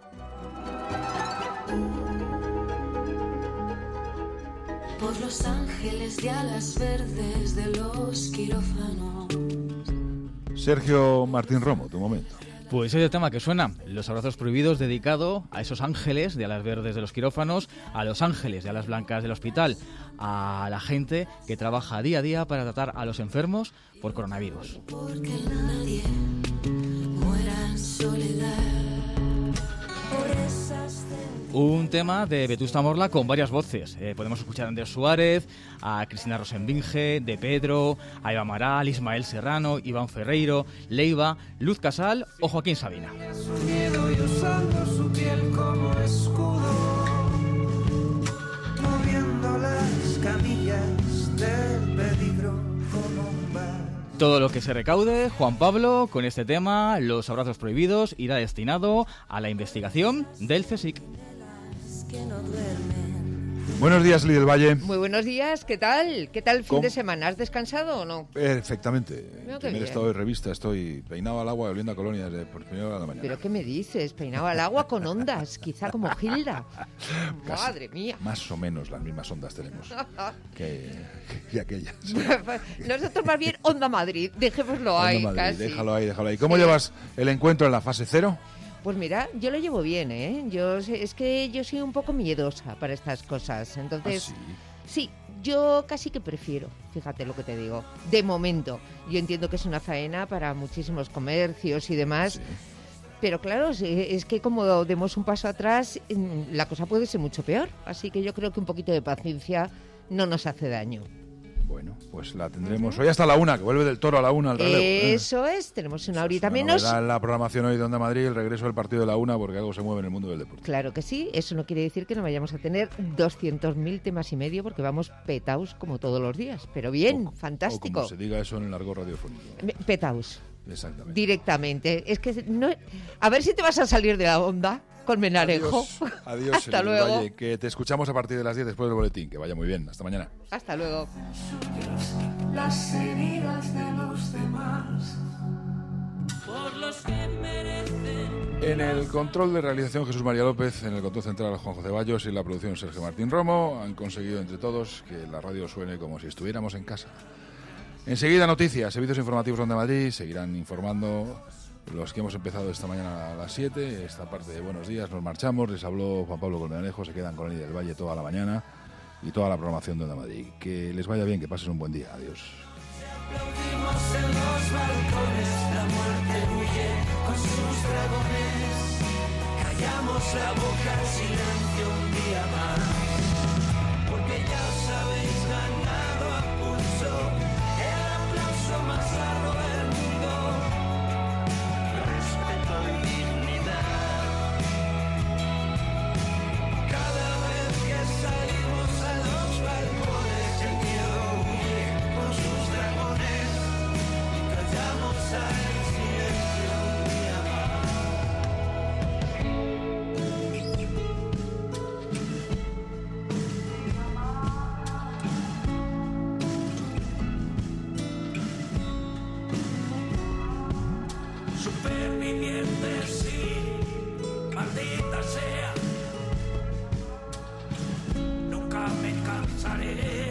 Por los ángeles de alas verdes de los quirófanos. Sergio Martín Romo, tu momento. Pues es el tema que suena, los abrazos prohibidos, dedicado a esos ángeles de alas verdes de los quirófanos, a los ángeles de alas blancas del hospital, a la gente que trabaja día a día para tratar a los enfermos por coronavirus. Porque nadie muera en soledad. Por esas Un tema de Vetusta Morla con varias voces. Eh, podemos escuchar a Andrés Suárez, a Cristina Rosenbinge, De Pedro, a Eva Amaral, Ismael Serrano, Iván Ferreiro, Leiva, Luz Casal o Joaquín Sabina. su miedo y usando su piel como escudo, moviendo las camillas del peligro como un bar. Todo lo que se recaude, Juan Pablo, con este tema, los abrazos prohibidos, irá destinado a la investigación del CSIC. Que no duermen. Buenos días, Lidia del Valle. Muy buenos días, ¿qué tal? ¿Qué tal el fin ¿Cómo? de semana? ¿Has descansado o no? Perfectamente. Mira En qué primer bien. estado de revista, estoy peinado al agua y oliendo a colonias de por primera hora de la mañana. ¿Pero qué me dices? Peinado al agua con ondas, quizá como Gilda. Casi. Madre mía. Más o menos las mismas ondas tenemos que, que aquellas. Nosotros más bien Onda Madrid, dejémoslo Onda ahí, Madrid, casi. déjalo ahí, déjalo ahí. ¿Cómo Sí. llevas el encuentro en la fase cero? Pues mira, yo lo llevo bien, ¿eh? Yo sé- es que yo soy un poco miedosa para estas cosas, entonces... ¿Ah, sí, yo casi que prefiero, fíjate lo que te digo, de momento. Yo entiendo que es una faena para muchísimos comercios y demás, pero claro, es- es que como demos un paso atrás, mm, la cosa puede ser mucho peor, así que yo creo que un poquito de paciencia no nos hace daño. Bueno, pues la tendremos hoy hasta la una, que vuelve del Toro a la una al relevo. Eso ¿eh? es, tenemos una horita Una menos. novedad en la programación hoy de Onda Madrid, el regreso del partido de la una, porque algo se mueve en el mundo del deporte. Claro que sí, eso no quiere decir que no vayamos a tener doscientos mil temas y medio, porque vamos petaos como todos los días. Pero bien, O- fantástico. O como se diga eso en el argot radiofónico. Me- Petaos. Exactamente. Directamente. Es que no, a ver si te vas a salir de la onda con Menarejo. Adiós, adiós Hasta Elena luego. Valle, que te escuchamos a partir de las diez después del boletín. Que vaya muy bien. Hasta mañana. Hasta luego. Las heridas de los demás, por los que merecen. En el control de realización Jesús María López, en el control central Juan José Bayos y en la producción Sergio Martín Romo han conseguido entre todos que la radio suene como si estuviéramos en casa. Enseguida noticias, servicios informativos de Onda Madrid, seguirán informando los que hemos empezado esta mañana a las siete, esta parte de Buenos Días, nos marchamos, les habló Juan Pablo Colmenarejo, se quedan con Eli del Valle toda la mañana y toda la programación de Onda Madrid. Que les vaya bien, que pasen un buen día, adiós. Aplaudimos en los balcones, la muerte huye con sus dragones. Callamos la boca en silencio un día más, porque ya os habéis ganado a pulso el aplauso más largo del mundo. Respeto y dignidad. Cada vez que salimos a los balcones, el miedo huye con sus dragones. Callamos al silencio un día más. Superviviente, sí, maldita sea. Nunca me cansaré